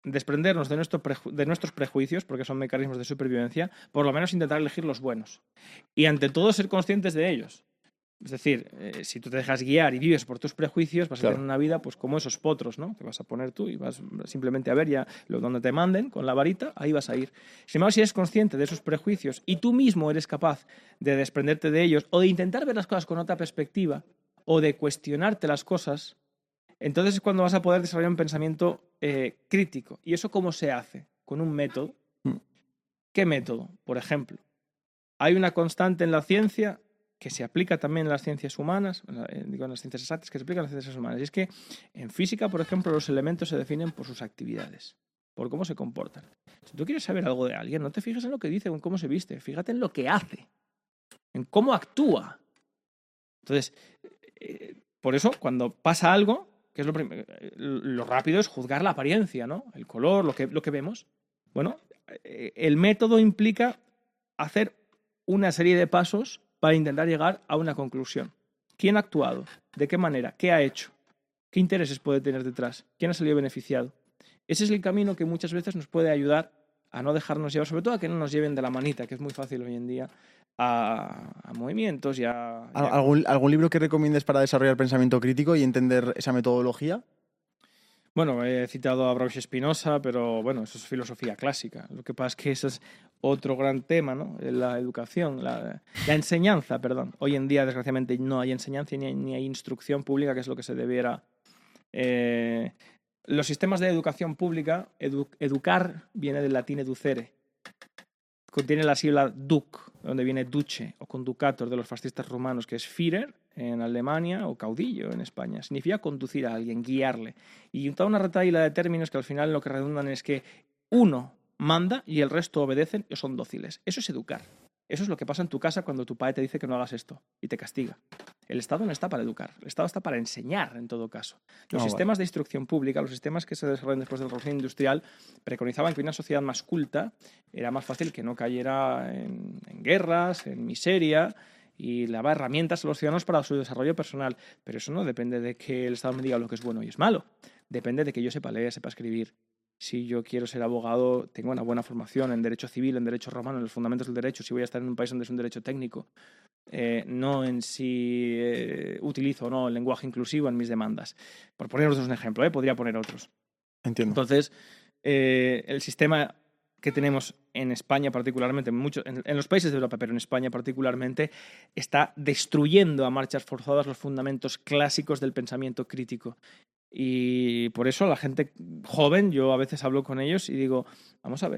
desprendernos de nuestros prejuicios, porque son mecanismos de supervivencia, por lo menos intentar elegir los buenos. Y ante todo ser conscientes de ellos. Es decir, si tú te dejas guiar y vives por tus prejuicios, vas a tener una vida pues como esos potros, ¿no? Te vas a poner tú y vas simplemente a ver ya donde te manden con la varita, ahí vas a ir. Sin embargo, si eres consciente de esos prejuicios y tú mismo eres capaz de desprenderte de ellos o de intentar ver las cosas con otra perspectiva o de cuestionarte las cosas, entonces es cuando vas a poder desarrollar un pensamiento crítico. ¿Y eso cómo se hace? Con un método. ¿Qué método? Por ejemplo, hay una constante en la ciencia que se aplica también en las ciencias humanas, en las ciencias exactas, que se aplican en las ciencias humanas. Y es que en física, por ejemplo, los elementos se definen por sus actividades, por cómo se comportan. Si tú quieres saber algo de alguien, no te fijes en lo que dice o en cómo se viste, fíjate en lo que hace, en cómo actúa. Entonces, por eso, cuando pasa algo, que es lo rápido es juzgar la apariencia, ¿no? El color, lo que vemos. Bueno, el método implica hacer una serie de pasos para intentar llegar a una conclusión. ¿Quién ha actuado? ¿De qué manera? ¿Qué ha hecho? ¿Qué intereses puede tener detrás? ¿Quién ha salido beneficiado? Ese es el camino que muchas veces nos puede ayudar a no dejarnos llevar, sobre todo a que no nos lleven de la manita, que es muy fácil hoy en día, a movimientos y a... ¿Algún libro que recomiendes para desarrollar pensamiento crítico y entender esa metodología? Bueno, he citado a Bausch Spinoza, pero bueno, eso es filosofía clásica. Lo que pasa es que ese es otro gran tema, ¿no? La educación, la enseñanza, perdón. Hoy en día, desgraciadamente, no hay enseñanza ni hay instrucción pública, que es lo que se debiera... Los sistemas de educación pública, educar viene del latín educere. Contiene la sílaba duc, donde viene duce o conducator de los fascistas romanos, que es Führer en Alemania o caudillo en España. Significa conducir a alguien, guiarle. Y toda una retahíla de términos que al final lo que redundan es que uno manda y el resto obedecen y son dóciles. Eso es educar. Eso es lo que pasa en tu casa cuando tu padre te dice que no hagas esto y te castiga. El Estado no está para educar, el Estado está para enseñar en todo caso. Los sistemas de instrucción pública, los sistemas que se desarrollan después de la revolución industrial, preconizaban que una sociedad más culta era más fácil que no cayera en guerras, en miseria, y le daba herramientas a los ciudadanos para su desarrollo personal. Pero eso no depende de que el Estado me diga lo que es bueno y es malo. Depende de que yo sepa leer, sepa escribir. Si yo quiero ser abogado, tengo una buena formación en derecho civil, en derecho romano, en los fundamentos del derecho. Si voy a estar en un país donde es un derecho técnico, no en si utilizo o no el lenguaje inclusivo en mis demandas. Por poneros un ejemplo, podría poner otros. Entiendo. Entonces, el sistema que tenemos en España particularmente, en los países de Europa, pero en España particularmente, está destruyendo a marchas forzadas los fundamentos clásicos del pensamiento crítico. Y por eso la gente joven, yo a veces hablo con ellos y digo, vamos a ver,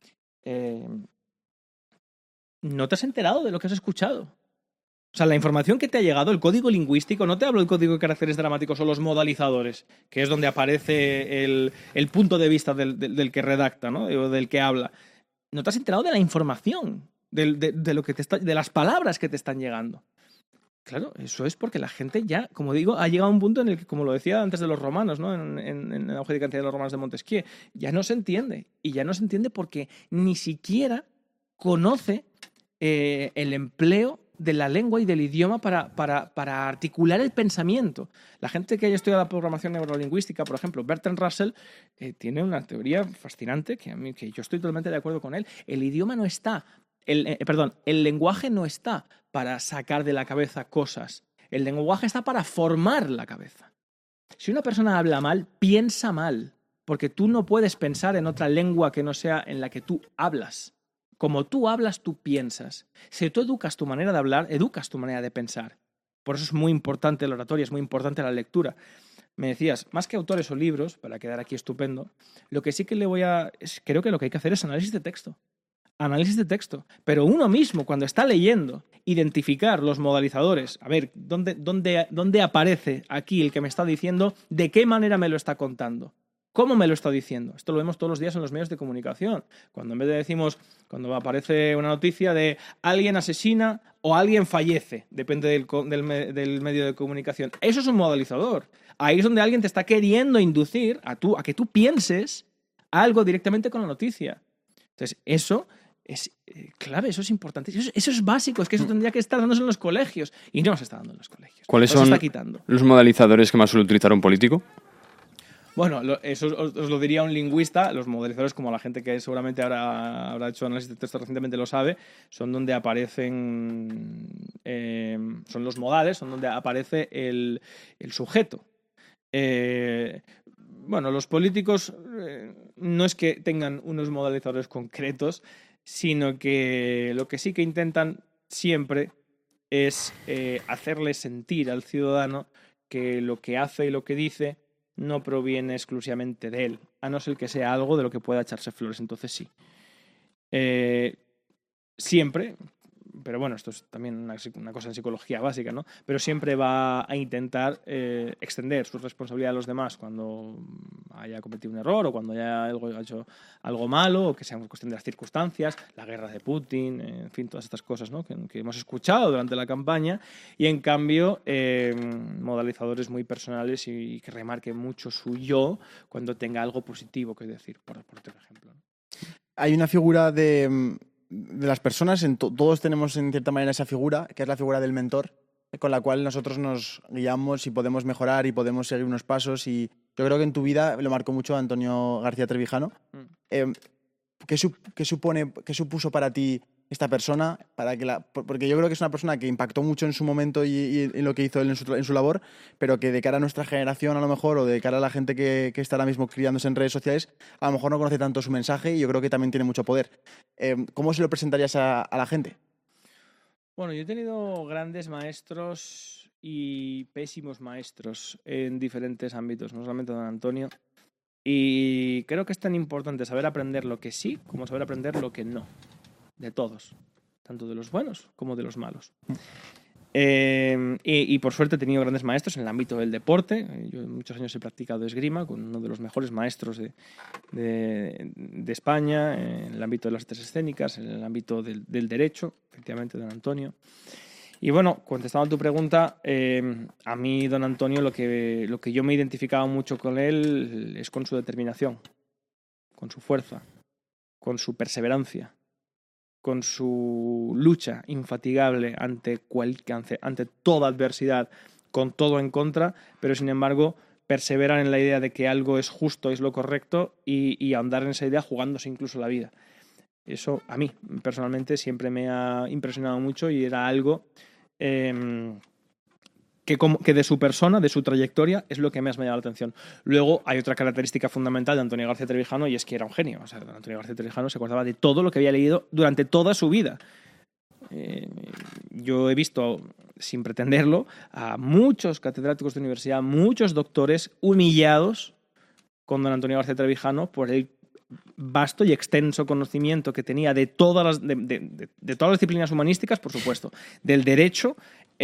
¿no te has enterado de lo que has escuchado? O sea, la información que te ha llegado, el código lingüístico, no te hablo del código de caracteres dramáticos o los modalizadores, que es donde aparece el punto de vista del que redacta, ¿no? O del que habla. No te has enterado de la información, de lo que de las palabras que te están llegando. Claro, eso es porque la gente ya, como digo, ha llegado a un punto en el que, como lo decía antes de los romanos, ¿no? en la auge de cantidad de los romanos de Montesquieu, ya no se entiende. Y ya no se entiende porque ni siquiera conoce el empleo de la lengua y del idioma para articular el pensamiento. La gente que haya estudiado la programación neurolingüística, por ejemplo, Bertrand Russell, tiene una teoría fascinante que yo estoy totalmente de acuerdo con él. El idioma no está... el lenguaje no está para sacar de la cabeza cosas. El lenguaje está para formar la cabeza. Si una persona habla mal, piensa mal, porque tú no puedes pensar en otra lengua que no sea en la que tú hablas. Como tú hablas, tú piensas. Si tú educas tu manera de hablar, educas tu manera de pensar. Por eso es muy importante la oratoria, es muy importante la lectura. Me decías, más que autores o libros, para quedar aquí estupendo, lo que sí que creo que lo que hay que hacer es análisis de texto. Análisis de texto. Pero uno mismo, cuando está leyendo, identificar los modalizadores, a ver, ¿dónde aparece aquí el que me está diciendo, de qué manera me lo está contando? ¿Cómo me lo está diciendo? Esto lo vemos todos los días en los medios de comunicación. Cuando en vez de decimos, cuando aparece una noticia de alguien asesina o alguien fallece, depende del medio de comunicación. Eso es un modalizador. Ahí es donde alguien te está queriendo inducir a que tú pienses algo directamente con la noticia. Entonces, eso es clave, eso es importante. Eso es básico, es que eso tendría que estar dándose en los colegios. Y no se está dando en los colegios. ¿Cuáles son se está quitando. los modalizadores que más suele utilizar un político? Bueno, eso os lo diría un lingüista. Los modelizadores, como la gente que seguramente habrá hecho análisis de texto recientemente lo sabe, son donde aparecen, son los modales, son donde aparece el sujeto. Bueno, los políticos no es que tengan unos modalizadores concretos, sino que lo que sí que intentan siempre es hacerle sentir al ciudadano que lo que hace y lo que dice no proviene exclusivamente de él, a no ser que sea algo de lo que pueda echarse flores. Entonces sí. Siempre, pero bueno, esto es también una cosa en psicología básica, ¿no? Pero siempre va a intentar extender su responsabilidad a los demás cuando haya cometido un error o cuando haya hecho algo malo, o que sea cuestión de las circunstancias, la guerra de Putin, en fin, todas estas cosas, ¿no? que hemos escuchado durante la campaña, y en cambio modalizadores muy personales y que remarque mucho su yo cuando tenga algo positivo que decir, por otro ejemplo, ¿no? Hay una figura de las personas, todos tenemos en cierta manera esa figura, que es la figura del mentor, con la cual nosotros nos guiamos y podemos mejorar y podemos seguir unos pasos. Y yo creo que en tu vida lo marcó mucho Antonio García Trevijano. ¿Qué supuso para ti esta persona? Porque yo creo que es una persona que impactó mucho en su momento y en lo que hizo él en su labor, pero que de cara a nuestra generación a lo mejor, o de cara a la gente que está ahora mismo criándose en redes sociales, a lo mejor no conoce tanto su mensaje, y yo creo que también tiene mucho poder. ¿Cómo se lo presentarías a la gente? Bueno, yo he tenido grandes maestros y pésimos maestros en diferentes ámbitos, no solamente don Antonio. Y creo que es tan importante saber aprender lo que sí como saber aprender lo que no. De todos. Tanto de los buenos como de los malos. Y por suerte he tenido grandes maestros en el ámbito del deporte. Yo muchos años he practicado esgrima con uno de los mejores maestros de España, en el ámbito de las artes escénicas, en el ámbito del derecho, efectivamente, don Antonio. Y bueno, contestando a tu pregunta, a mí don Antonio lo que yo me identificaba mucho con él es con su determinación, con su fuerza, con su perseverancia, con su lucha infatigable ante toda adversidad, con todo en contra, pero sin embargo perseveran en la idea de que algo es justo, es lo correcto, y ahondar en esa idea jugándose incluso la vida. Eso a mí personalmente siempre me ha impresionado mucho, y era algo que de su persona, de su trayectoria, es lo que más me llama la atención. Luego hay otra característica fundamental de Antonio García Trevijano, y es que era un genio. O sea, Antonio García Trevijano se acordaba de todo lo que había leído durante toda su vida. Yo he visto, sin pretenderlo, a muchos catedráticos de universidad, muchos doctores humillados con don Antonio García Trevijano por el vasto y extenso conocimiento que tenía de todas las disciplinas humanísticas, por supuesto, del derecho,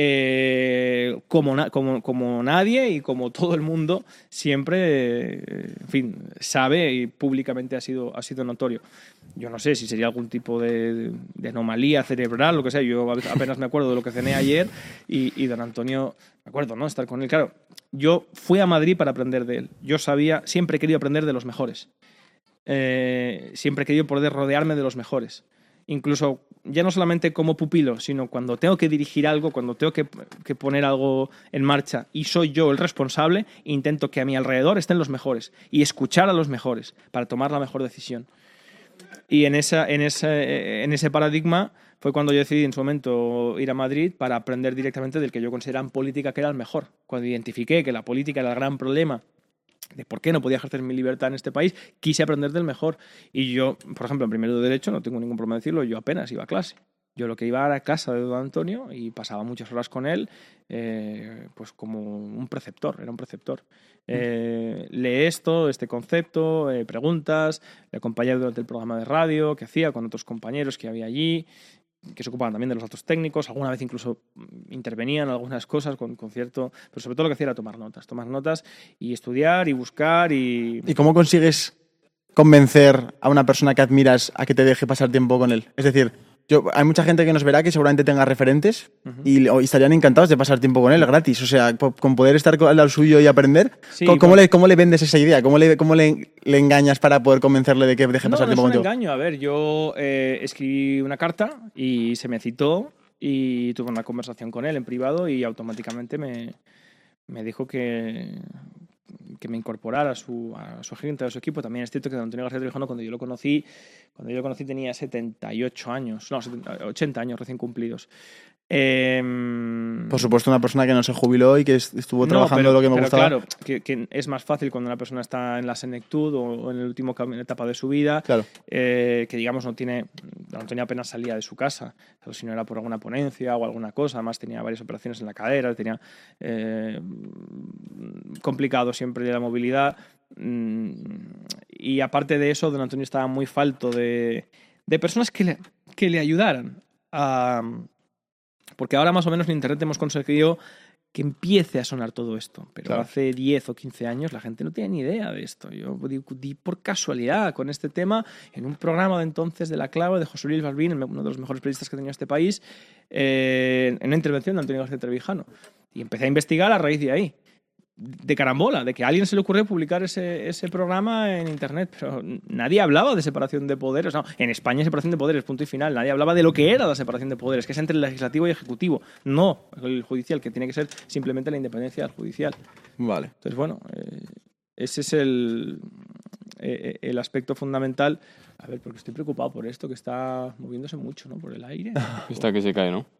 como nadie y como todo el mundo siempre, en fin, sabe, y públicamente ha sido notorio. Yo no sé si sería algún tipo de anomalía cerebral, lo que sea. Yo apenas me acuerdo de lo que cené ayer, y don Antonio, me acuerdo, ¿no?, estar con él. Claro, yo fui a Madrid para aprender de él. Yo siempre he querido aprender de los mejores. Siempre he querido poder rodearme de los mejores. Incluso, ya no solamente como pupilo, sino cuando tengo que dirigir algo, cuando tengo que poner algo en marcha y soy yo el responsable, intento que a mi alrededor estén los mejores y escuchar a los mejores para tomar la mejor decisión. Y en ese paradigma fue cuando yo decidí en su momento ir a Madrid para aprender directamente del que yo consideraba en política que era el mejor. Cuando identifiqué que la política era el gran problema de por qué no podía ejercer mi libertad en este país, quise aprender del mejor. Y yo, por ejemplo, en primero de Derecho, no tengo ningún problema de decirlo, yo apenas iba a clase. Yo lo que iba era a casa de don Antonio y pasaba muchas horas con él, pues como un preceptor, era un preceptor. Lee este concepto, preguntas, le acompañé durante el programa de radio que hacía con otros compañeros que había allí, que se ocupaban también de los datos técnicos. Alguna vez incluso intervenían algunas cosas con cierto... Pero sobre todo lo que hacía era tomar notas y estudiar y buscar. ¿Y cómo consigues convencer a una persona que admiras a que te deje pasar tiempo con él? Es decir, hay mucha gente que nos verá que seguramente tenga referentes y estarían encantados de pasar tiempo con él gratis. O sea, con poder estar al lado suyo y aprender. Sí, ¿Cómo le vendes esa idea? ¿Cómo le engañas para poder convencerle de que deje pasar tiempo contigo? No es un engaño. A ver, yo escribí una carta y se me citó y tuve una conversación con él en privado, y automáticamente me dijo que me incorporara a su agente, a su equipo. También es cierto que don Antonio García Trevijano, cuando yo lo conocí tenía 78 años, no, 80 años recién cumplidos. Por supuesto, una persona que no se jubiló y que estuvo trabajando lo que me gustaba. Claro, que es más fácil cuando una persona está en la senectud o en el último etapa de su vida, claro. Que digamos no tiene. Don Antonio apenas salía de su casa, si no era por alguna ponencia o alguna cosa. Además tenía varias operaciones en la cadera, tenía complicado siempre la movilidad. Y aparte de eso, don Antonio estaba muy falto de personas que le ayudaran a. Porque ahora más o menos en Internet hemos conseguido que empiece a sonar todo esto. Pero claro, hace 10 o 15 años la gente no tenía ni idea de esto. Yo di por casualidad con este tema en un programa de entonces de La Clave de José Luis Balbín, uno de los mejores periodistas que tenía este país, en una intervención de Antonio García Trevijano. Y empecé a investigar a raíz de ahí. De carambola, de que a alguien se le ocurrió publicar ese programa en Internet, pero nadie hablaba de separación de poderes. No, en España hay separación de poderes, punto y final. Nadie hablaba de lo que era la separación de poderes, que es entre el legislativo y el ejecutivo, no el judicial, que tiene que ser simplemente la independencia del judicial. Vale. Entonces, bueno, ese es el aspecto fundamental. A ver, porque estoy preocupado por esto, que está moviéndose mucho, ¿no? Por el aire. Está que se cae, ¿no?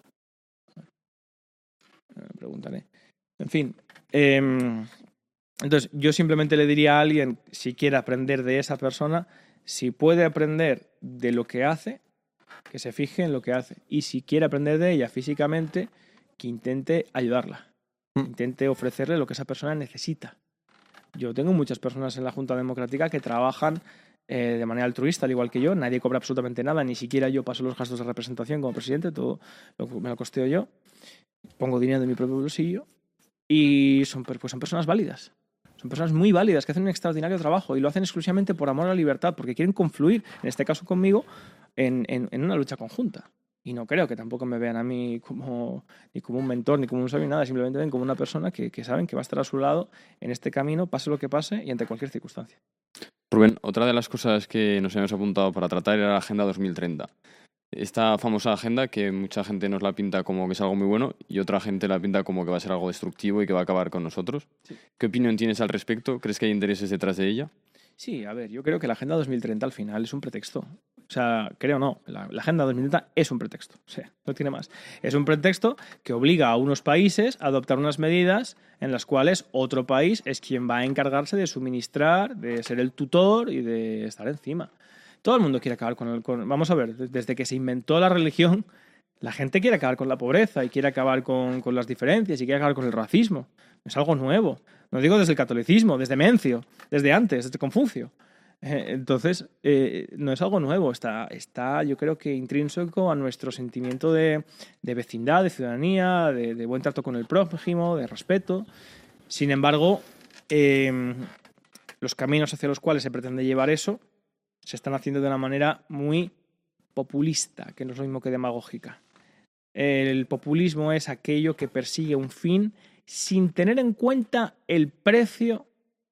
Me preguntaré. En fin. Entonces, yo simplemente le diría a alguien, si quiere aprender de esa persona, si puede aprender de lo que hace, que se fije en lo que hace. Y si quiere aprender de ella físicamente, que intente ayudarla. Intente ofrecerle lo que esa persona necesita. Yo tengo muchas personas en la Junta Democrática que trabajan de manera altruista, al igual que yo. Nadie cobra absolutamente nada, ni siquiera yo paso los gastos de representación como presidente, todo me lo costeo yo. Pongo dinero de mi propio bolsillo. Y son personas válidas. Son personas muy válidas que hacen un extraordinario trabajo y lo hacen exclusivamente por amor a la libertad, porque quieren confluir, en este caso conmigo, en una lucha conjunta. Y no creo que tampoco me vean a mí ni como un mentor, ni como un sabio, nada. Simplemente ven como una persona que saben que va a estar a su lado en este camino, pase lo que pase y ante cualquier circunstancia. Rubén, otra de las cosas que nos habíamos apuntado para tratar era la Agenda 2030. Esta famosa agenda que mucha gente nos la pinta como que es algo muy bueno y otra gente la pinta como que va a ser algo destructivo y que va a acabar con nosotros. Sí. ¿Qué opinión tienes al respecto? ¿Crees que hay intereses detrás de ella? Sí, a ver, yo creo que la Agenda 2030 al final es un pretexto. O sea, creo no, la Agenda 2030 es un pretexto, o sea, no tiene más. Es un pretexto que obliga a unos países a adoptar unas medidas en las cuales otro país es quien va a encargarse de suministrar, de ser el tutor y de estar encima. Todo el mundo quiere acabar vamos a ver, desde que se inventó la religión, la gente quiere acabar con la pobreza y quiere acabar con las diferencias y quiere acabar con el racismo. No es algo nuevo. No digo desde el catolicismo, desde Mencio, desde antes, desde Confucio. Entonces, no es algo nuevo. Está, yo creo que intrínseco a nuestro sentimiento de vecindad, de ciudadanía, de buen trato con el prójimo, de respeto. Sin embargo, los caminos hacia los cuales se pretende llevar eso se están haciendo de una manera muy populista, que no es lo mismo que demagógica. El populismo es aquello que persigue un fin sin tener en cuenta el precio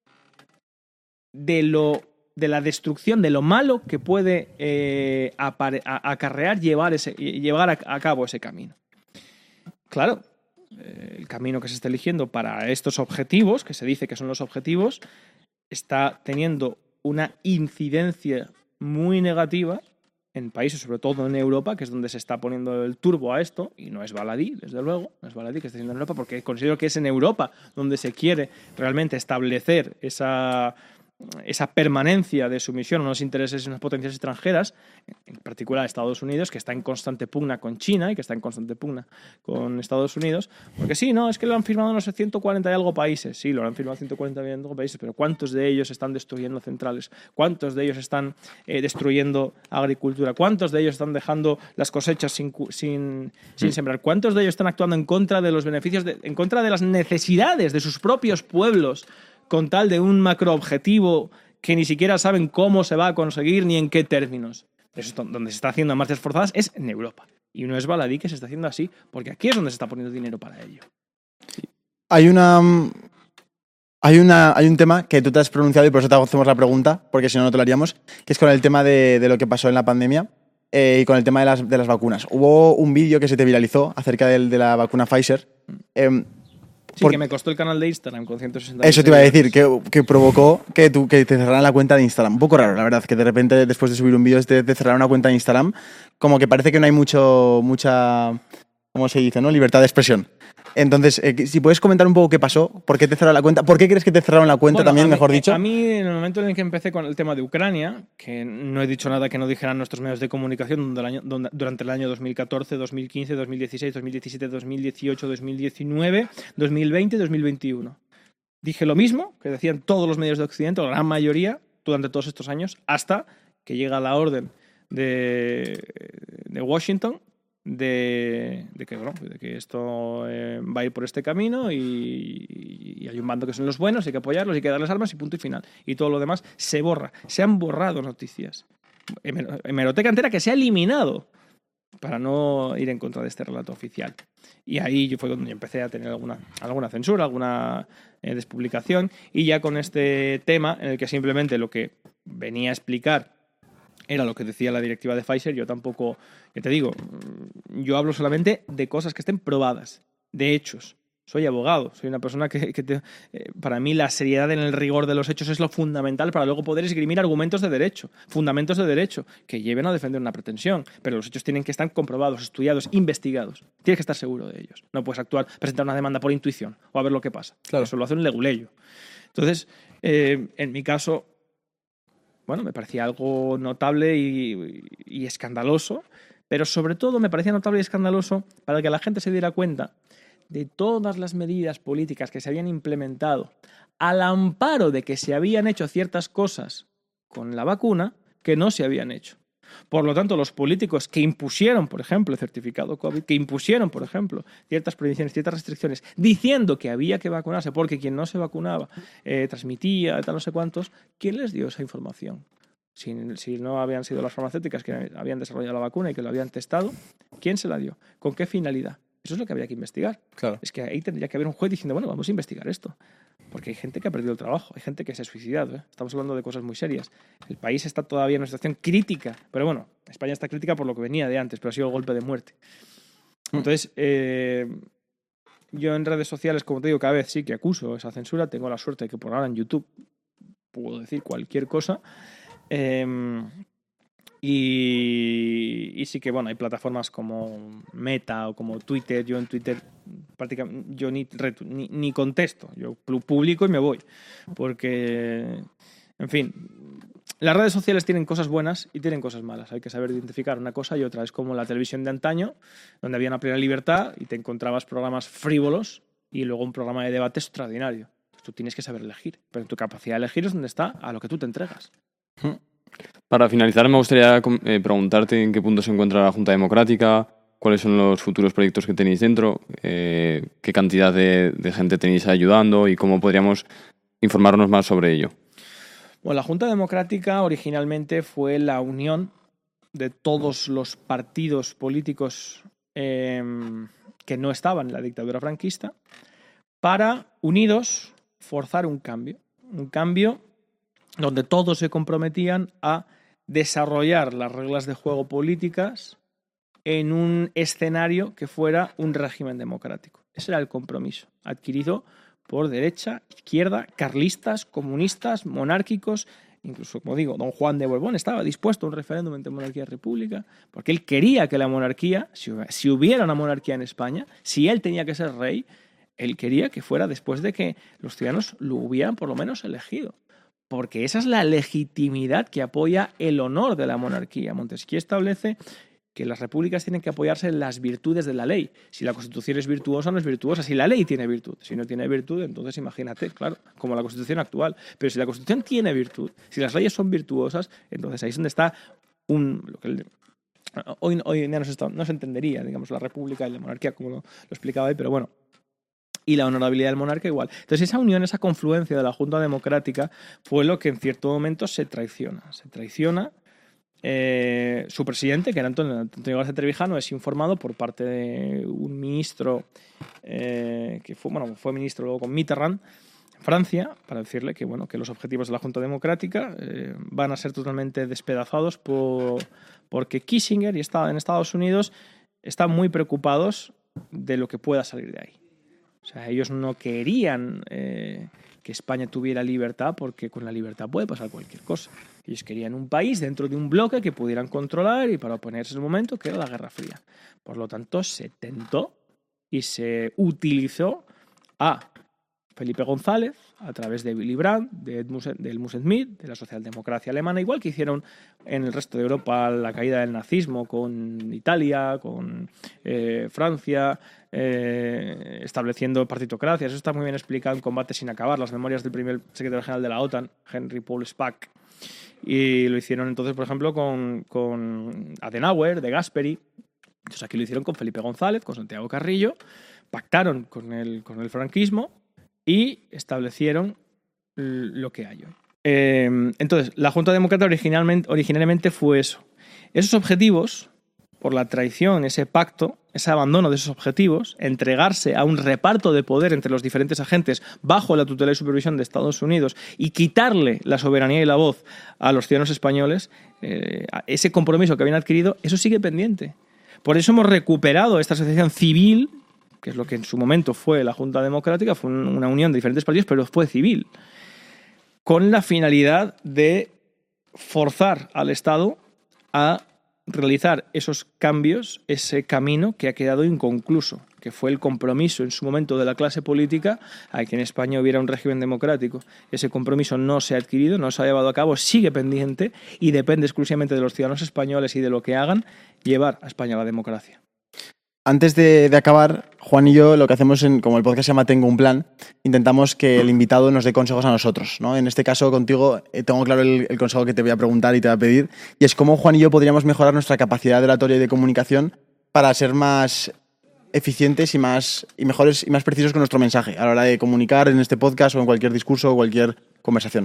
de la destrucción, de lo malo que puede acarrear llevar a cabo ese camino. Claro, el camino que se está eligiendo para estos objetivos, que se dice que son los objetivos, está teniendo una incidencia muy negativa en países, sobre todo en Europa, que es donde se está poniendo el turbo a esto, y no es baladí, desde luego, no es baladí que esté haciendo en Europa, porque considero que es en Europa donde se quiere realmente establecer esa permanencia de sumisión a unos intereses y unas potencias extranjeras, en particular Estados Unidos, que está en constante pugna con China y que está en constante pugna con Estados Unidos, porque sí, no, es que lo han firmado no sé 140 y algo países, sí, lo han firmado 140 y algo países, pero ¿cuántos de ellos están destruyendo centrales? ¿Cuántos de ellos están destruyendo agricultura? ¿Cuántos de ellos están dejando las cosechas sin sembrar? ¿Cuántos de ellos están actuando en contra de los beneficios, en contra de las necesidades de sus propios pueblos, con tal de un macroobjetivo que ni siquiera saben cómo se va a conseguir ni en qué términos? Eso, donde se está haciendo a marchas forzadas es en Europa. Y no es baladí que se está haciendo así, porque aquí es donde se está poniendo dinero para ello. Sí. Hay un tema que tú te has pronunciado y por eso te hacemos la pregunta, porque si no, no te lo haríamos, que es con el tema de lo que pasó en la pandemia y con el tema de las vacunas. Hubo un vídeo que se te viralizó acerca de la vacuna Pfizer. Sí, que me costó el canal de Instagram con 160. Eso te iba a decir, que provocó que te cerraran la cuenta de Instagram. Un poco raro, la verdad, que de repente después de subir un vídeo te cerraran una cuenta de Instagram, como que parece que no hay mucha, ¿cómo se dice, no? Libertad de expresión. Entonces, si puedes comentar un poco qué pasó, por qué te cerraron la cuenta, por qué crees que te cerraron la cuenta Bueno, también, mejor dicho. A mí, en el momento en el que empecé con el tema de Ucrania, que no he dicho nada que no dijeran nuestros medios de comunicación durante el año 2014, 2015, 2016, 2017, 2018, 2019, 2020 y 2021. Dije lo mismo que decían todos los medios de Occidente, o la gran mayoría, durante todos estos años, hasta que llega la orden de Washington de que esto va a ir por este camino y hay un bando que son los buenos, hay que apoyarlos, hay que darles armas y punto y final. Y todo lo demás se borra. Se han borrado noticias. Hemeroteca entera que se ha eliminado para no ir en contra de este relato oficial. Y ahí fue donde yo empecé a tener alguna censura, alguna despublicación, y ya con este tema en el que simplemente lo que venía a explicar era lo que decía la directiva de Pfizer. Yo tampoco, ya te digo, yo hablo solamente de cosas que estén probadas, de hechos. Soy abogado, soy una persona para mí la seriedad en el rigor de los hechos es lo fundamental para luego poder esgrimir argumentos de derecho, fundamentos de derecho, que lleven a defender una pretensión. Pero los hechos tienen que estar comprobados, estudiados, investigados. Tienes que estar seguro de ellos. No puedes presentar una demanda por intuición o a ver lo que pasa. Claro. Eso lo hace un leguleyo. Entonces, en mi caso, bueno, me parecía algo notable y escandaloso, pero sobre todo me parecía notable y escandaloso para que la gente se diera cuenta de todas las medidas políticas que se habían implementado al amparo de que se habían hecho ciertas cosas con la vacuna que no se habían hecho. Por lo tanto, los políticos que impusieron, por ejemplo, el certificado COVID, que impusieron, por ejemplo, ciertas prohibiciones, ciertas restricciones, diciendo que había que vacunarse porque quien no se vacunaba transmitía, tal no sé cuántos, ¿quién les dio esa información? Si no habían sido las farmacéuticas que habían desarrollado la vacuna y que lo habían testado, ¿quién se la dio? ¿Con qué finalidad? Eso es lo que habría que investigar. Claro. Es que ahí tendría que haber un juez diciendo, bueno, vamos a investigar esto. Porque hay gente que ha perdido el trabajo, hay gente que se ha suicidado. Estamos hablando de cosas muy serias. El país está todavía en una situación crítica. Pero bueno, España está crítica por lo que venía de antes, pero ha sido el golpe de muerte. Entonces, yo en redes sociales, como te digo, cada vez sí que acuso esa censura. Tengo la suerte de que por ahora en YouTube puedo decir cualquier cosa. Y sí que, bueno, hay plataformas como Meta o como Twitter. Yo en Twitter prácticamente ni contesto. Yo publico y me voy. Porque, en fin, las redes sociales tienen cosas buenas y tienen cosas malas. Hay que saber identificar una cosa y otra. Es como la televisión de antaño, donde había una plena libertad y te encontrabas programas frívolos y luego un programa de debate extraordinario. Tú tienes que saber elegir. Pero tu capacidad de elegir es donde está a lo que tú te entregas. Para finalizar, me gustaría preguntarte en qué punto se encuentra la Junta Democrática, cuáles son los futuros proyectos que tenéis dentro, qué cantidad de gente tenéis ayudando y cómo podríamos informarnos más sobre ello. Bueno, la Junta Democrática originalmente fue la unión de todos los partidos políticos que no estaban en la dictadura franquista para, unidos, forzar un cambio donde todos se comprometían a desarrollar las reglas de juego políticas en un escenario que fuera un régimen democrático. Ese era el compromiso adquirido por derecha, izquierda, carlistas, comunistas, monárquicos. Incluso, como digo, don Juan de Borbón estaba dispuesto a un referéndum entre monarquía y república porque él quería que la monarquía, si hubiera una monarquía en España, si él tenía que ser rey, él quería que fuera después de que los ciudadanos lo hubieran por lo menos elegido. Porque esa es la legitimidad que apoya el honor de la monarquía. Montesquieu establece que las repúblicas tienen que apoyarse en las virtudes de la ley. Si la Constitución es virtuosa, no es virtuosa. Si la ley tiene virtud. Si no tiene virtud, entonces imagínate, claro, como la Constitución actual. Pero si la Constitución tiene virtud, si las leyes son virtuosas, entonces ahí es donde está hoy en día no se entendería, digamos, la república y la monarquía, como lo explicaba ahí, pero bueno. Y la honorabilidad del monarca igual. Entonces esa unión, esa confluencia de la Junta Democrática fue lo que en cierto momento se traiciona. Se traiciona. Su presidente, que era Antonio García Trevijano, es informado por parte de un ministro que fue ministro luego con Mitterrand en Francia, para decirle que, que los objetivos de la Junta Democrática van a ser totalmente despedazados porque Kissinger y en Estados Unidos están muy preocupados de lo que pueda salir de ahí. O sea, ellos no querían que España tuviera libertad, porque con la libertad puede pasar cualquier cosa. Ellos querían un país dentro de un bloque que pudieran controlar y para oponerse en el momento que era la Guerra Fría. Por lo tanto, se tentó y se utilizó a Felipe González a través de Willy Brandt, de Helmut Schmidt, de la socialdemocracia alemana, igual que hicieron en el resto de Europa la caída del nazismo con Italia, con Francia, estableciendo partitocracias. Eso está muy bien explicado en Combate sin acabar, las memorias del primer secretario general de la OTAN, Henry Paul Spaak. Y lo hicieron entonces, por ejemplo, con Adenauer, de Gasperi. Entonces aquí lo hicieron con Felipe González, con Santiago Carrillo, pactaron con el franquismo y establecieron lo que hay hoy. Entonces, la Junta Demócrata originalmente fue eso. Esos objetivos, por la traición, ese pacto, ese abandono de esos objetivos, entregarse a un reparto de poder entre los diferentes agentes bajo la tutela y supervisión de Estados Unidos y quitarle la soberanía y la voz a los ciudadanos españoles, ese compromiso que habían adquirido, eso sigue pendiente. Por eso hemos recuperado esta asociación civil, que es lo que en su momento fue la Junta Democrática, fue una unión de diferentes partidos, pero fue civil, con la finalidad de forzar al Estado a realizar esos cambios, ese camino que ha quedado inconcluso, que fue el compromiso en su momento de la clase política a que en España hubiera un régimen democrático. Ese compromiso no se ha adquirido, no se ha llevado a cabo, sigue pendiente y depende exclusivamente de los ciudadanos españoles y de lo que hagan llevar a España a la democracia. Antes de acabar, Juan y yo lo que hacemos, como el podcast se llama Tengo un Plan, intentamos que el invitado nos dé consejos a nosotros, ¿no? En este caso, contigo, tengo claro el consejo que te voy a preguntar y te voy a pedir, y es cómo Juan y yo podríamos mejorar nuestra capacidad de oratoria y de comunicación para ser más eficientes y mejores y más precisos con nuestro mensaje a la hora de comunicar en este podcast o en cualquier discurso o cualquier conversación.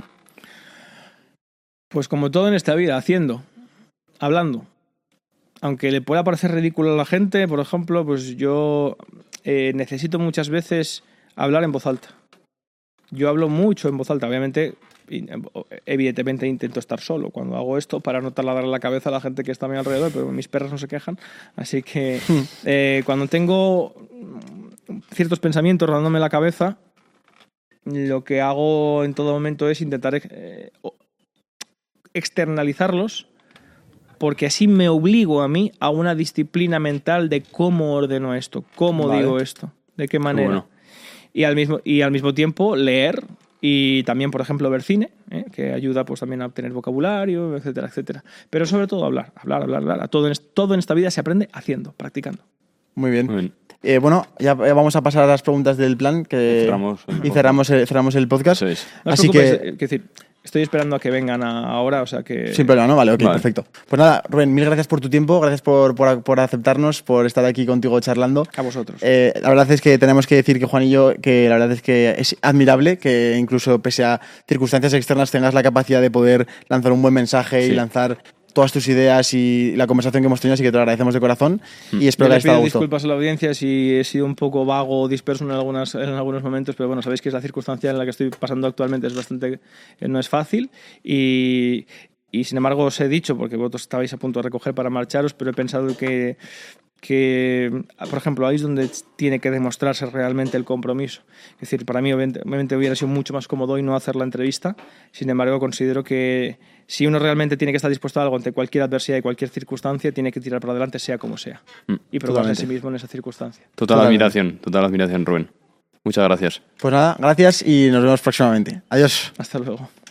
Pues como todo en esta vida, hablando. Aunque le pueda parecer ridículo a la gente, por ejemplo, pues yo necesito muchas veces hablar en voz alta. Yo hablo mucho en voz alta, obviamente, evidentemente intento estar solo cuando hago esto para no taladrar la cabeza a la gente que está a mi alrededor, pero mis perros no se quejan. Así que cuando tengo ciertos pensamientos rodándome la cabeza, lo que hago en todo momento es intentar externalizarlos, porque así me obligo a mí a una disciplina mental de cómo ordeno esto, cómo digo esto, de qué manera. Bueno. Y al mismo tiempo leer y también, por ejemplo, ver cine, que ayuda pues también a obtener vocabulario, etcétera, etcétera. Pero sobre todo hablar. Todo en esta vida se aprende haciendo, practicando. Muy bien. Bueno, ya vamos a pasar a las preguntas del plan cerramos el podcast. Eso es. No así que decir, estoy esperando a que vengan ahora, o sea que... Sin problema, ¿no? Vale, perfecto. Pues nada, Rubén, mil gracias por tu tiempo, gracias por aceptarnos, por estar aquí contigo charlando. A vosotros. La verdad es que tenemos que decir que Juan y yo, que la verdad es que es admirable que incluso pese a circunstancias externas tengas la capacidad de poder lanzar un buen mensaje y lanzar todas tus ideas y la conversación que hemos tenido, así que te lo agradecemos de corazón y espero que haya estado a gusto. Disculpas a la audiencia si he sido un poco vago o disperso en algunos momentos, pero bueno, sabéis que es la circunstancia en la que estoy pasando actualmente, no es fácil y sin embargo os he dicho, porque vosotros estabais a punto de recoger para marcharos, pero he pensado que por ejemplo, ahí es donde tiene que demostrarse realmente el compromiso. Es decir, para mí obviamente hubiera sido mucho más cómodo y no hacer la entrevista. Sin embargo, considero que si uno realmente tiene que estar dispuesto a algo ante cualquier adversidad y cualquier circunstancia, tiene que tirar para adelante sea como sea y probarse a sí mismo en esa circunstancia. Total admiración, Rubén. Muchas gracias. Pues nada, gracias y nos vemos próximamente. Adiós. Hasta luego.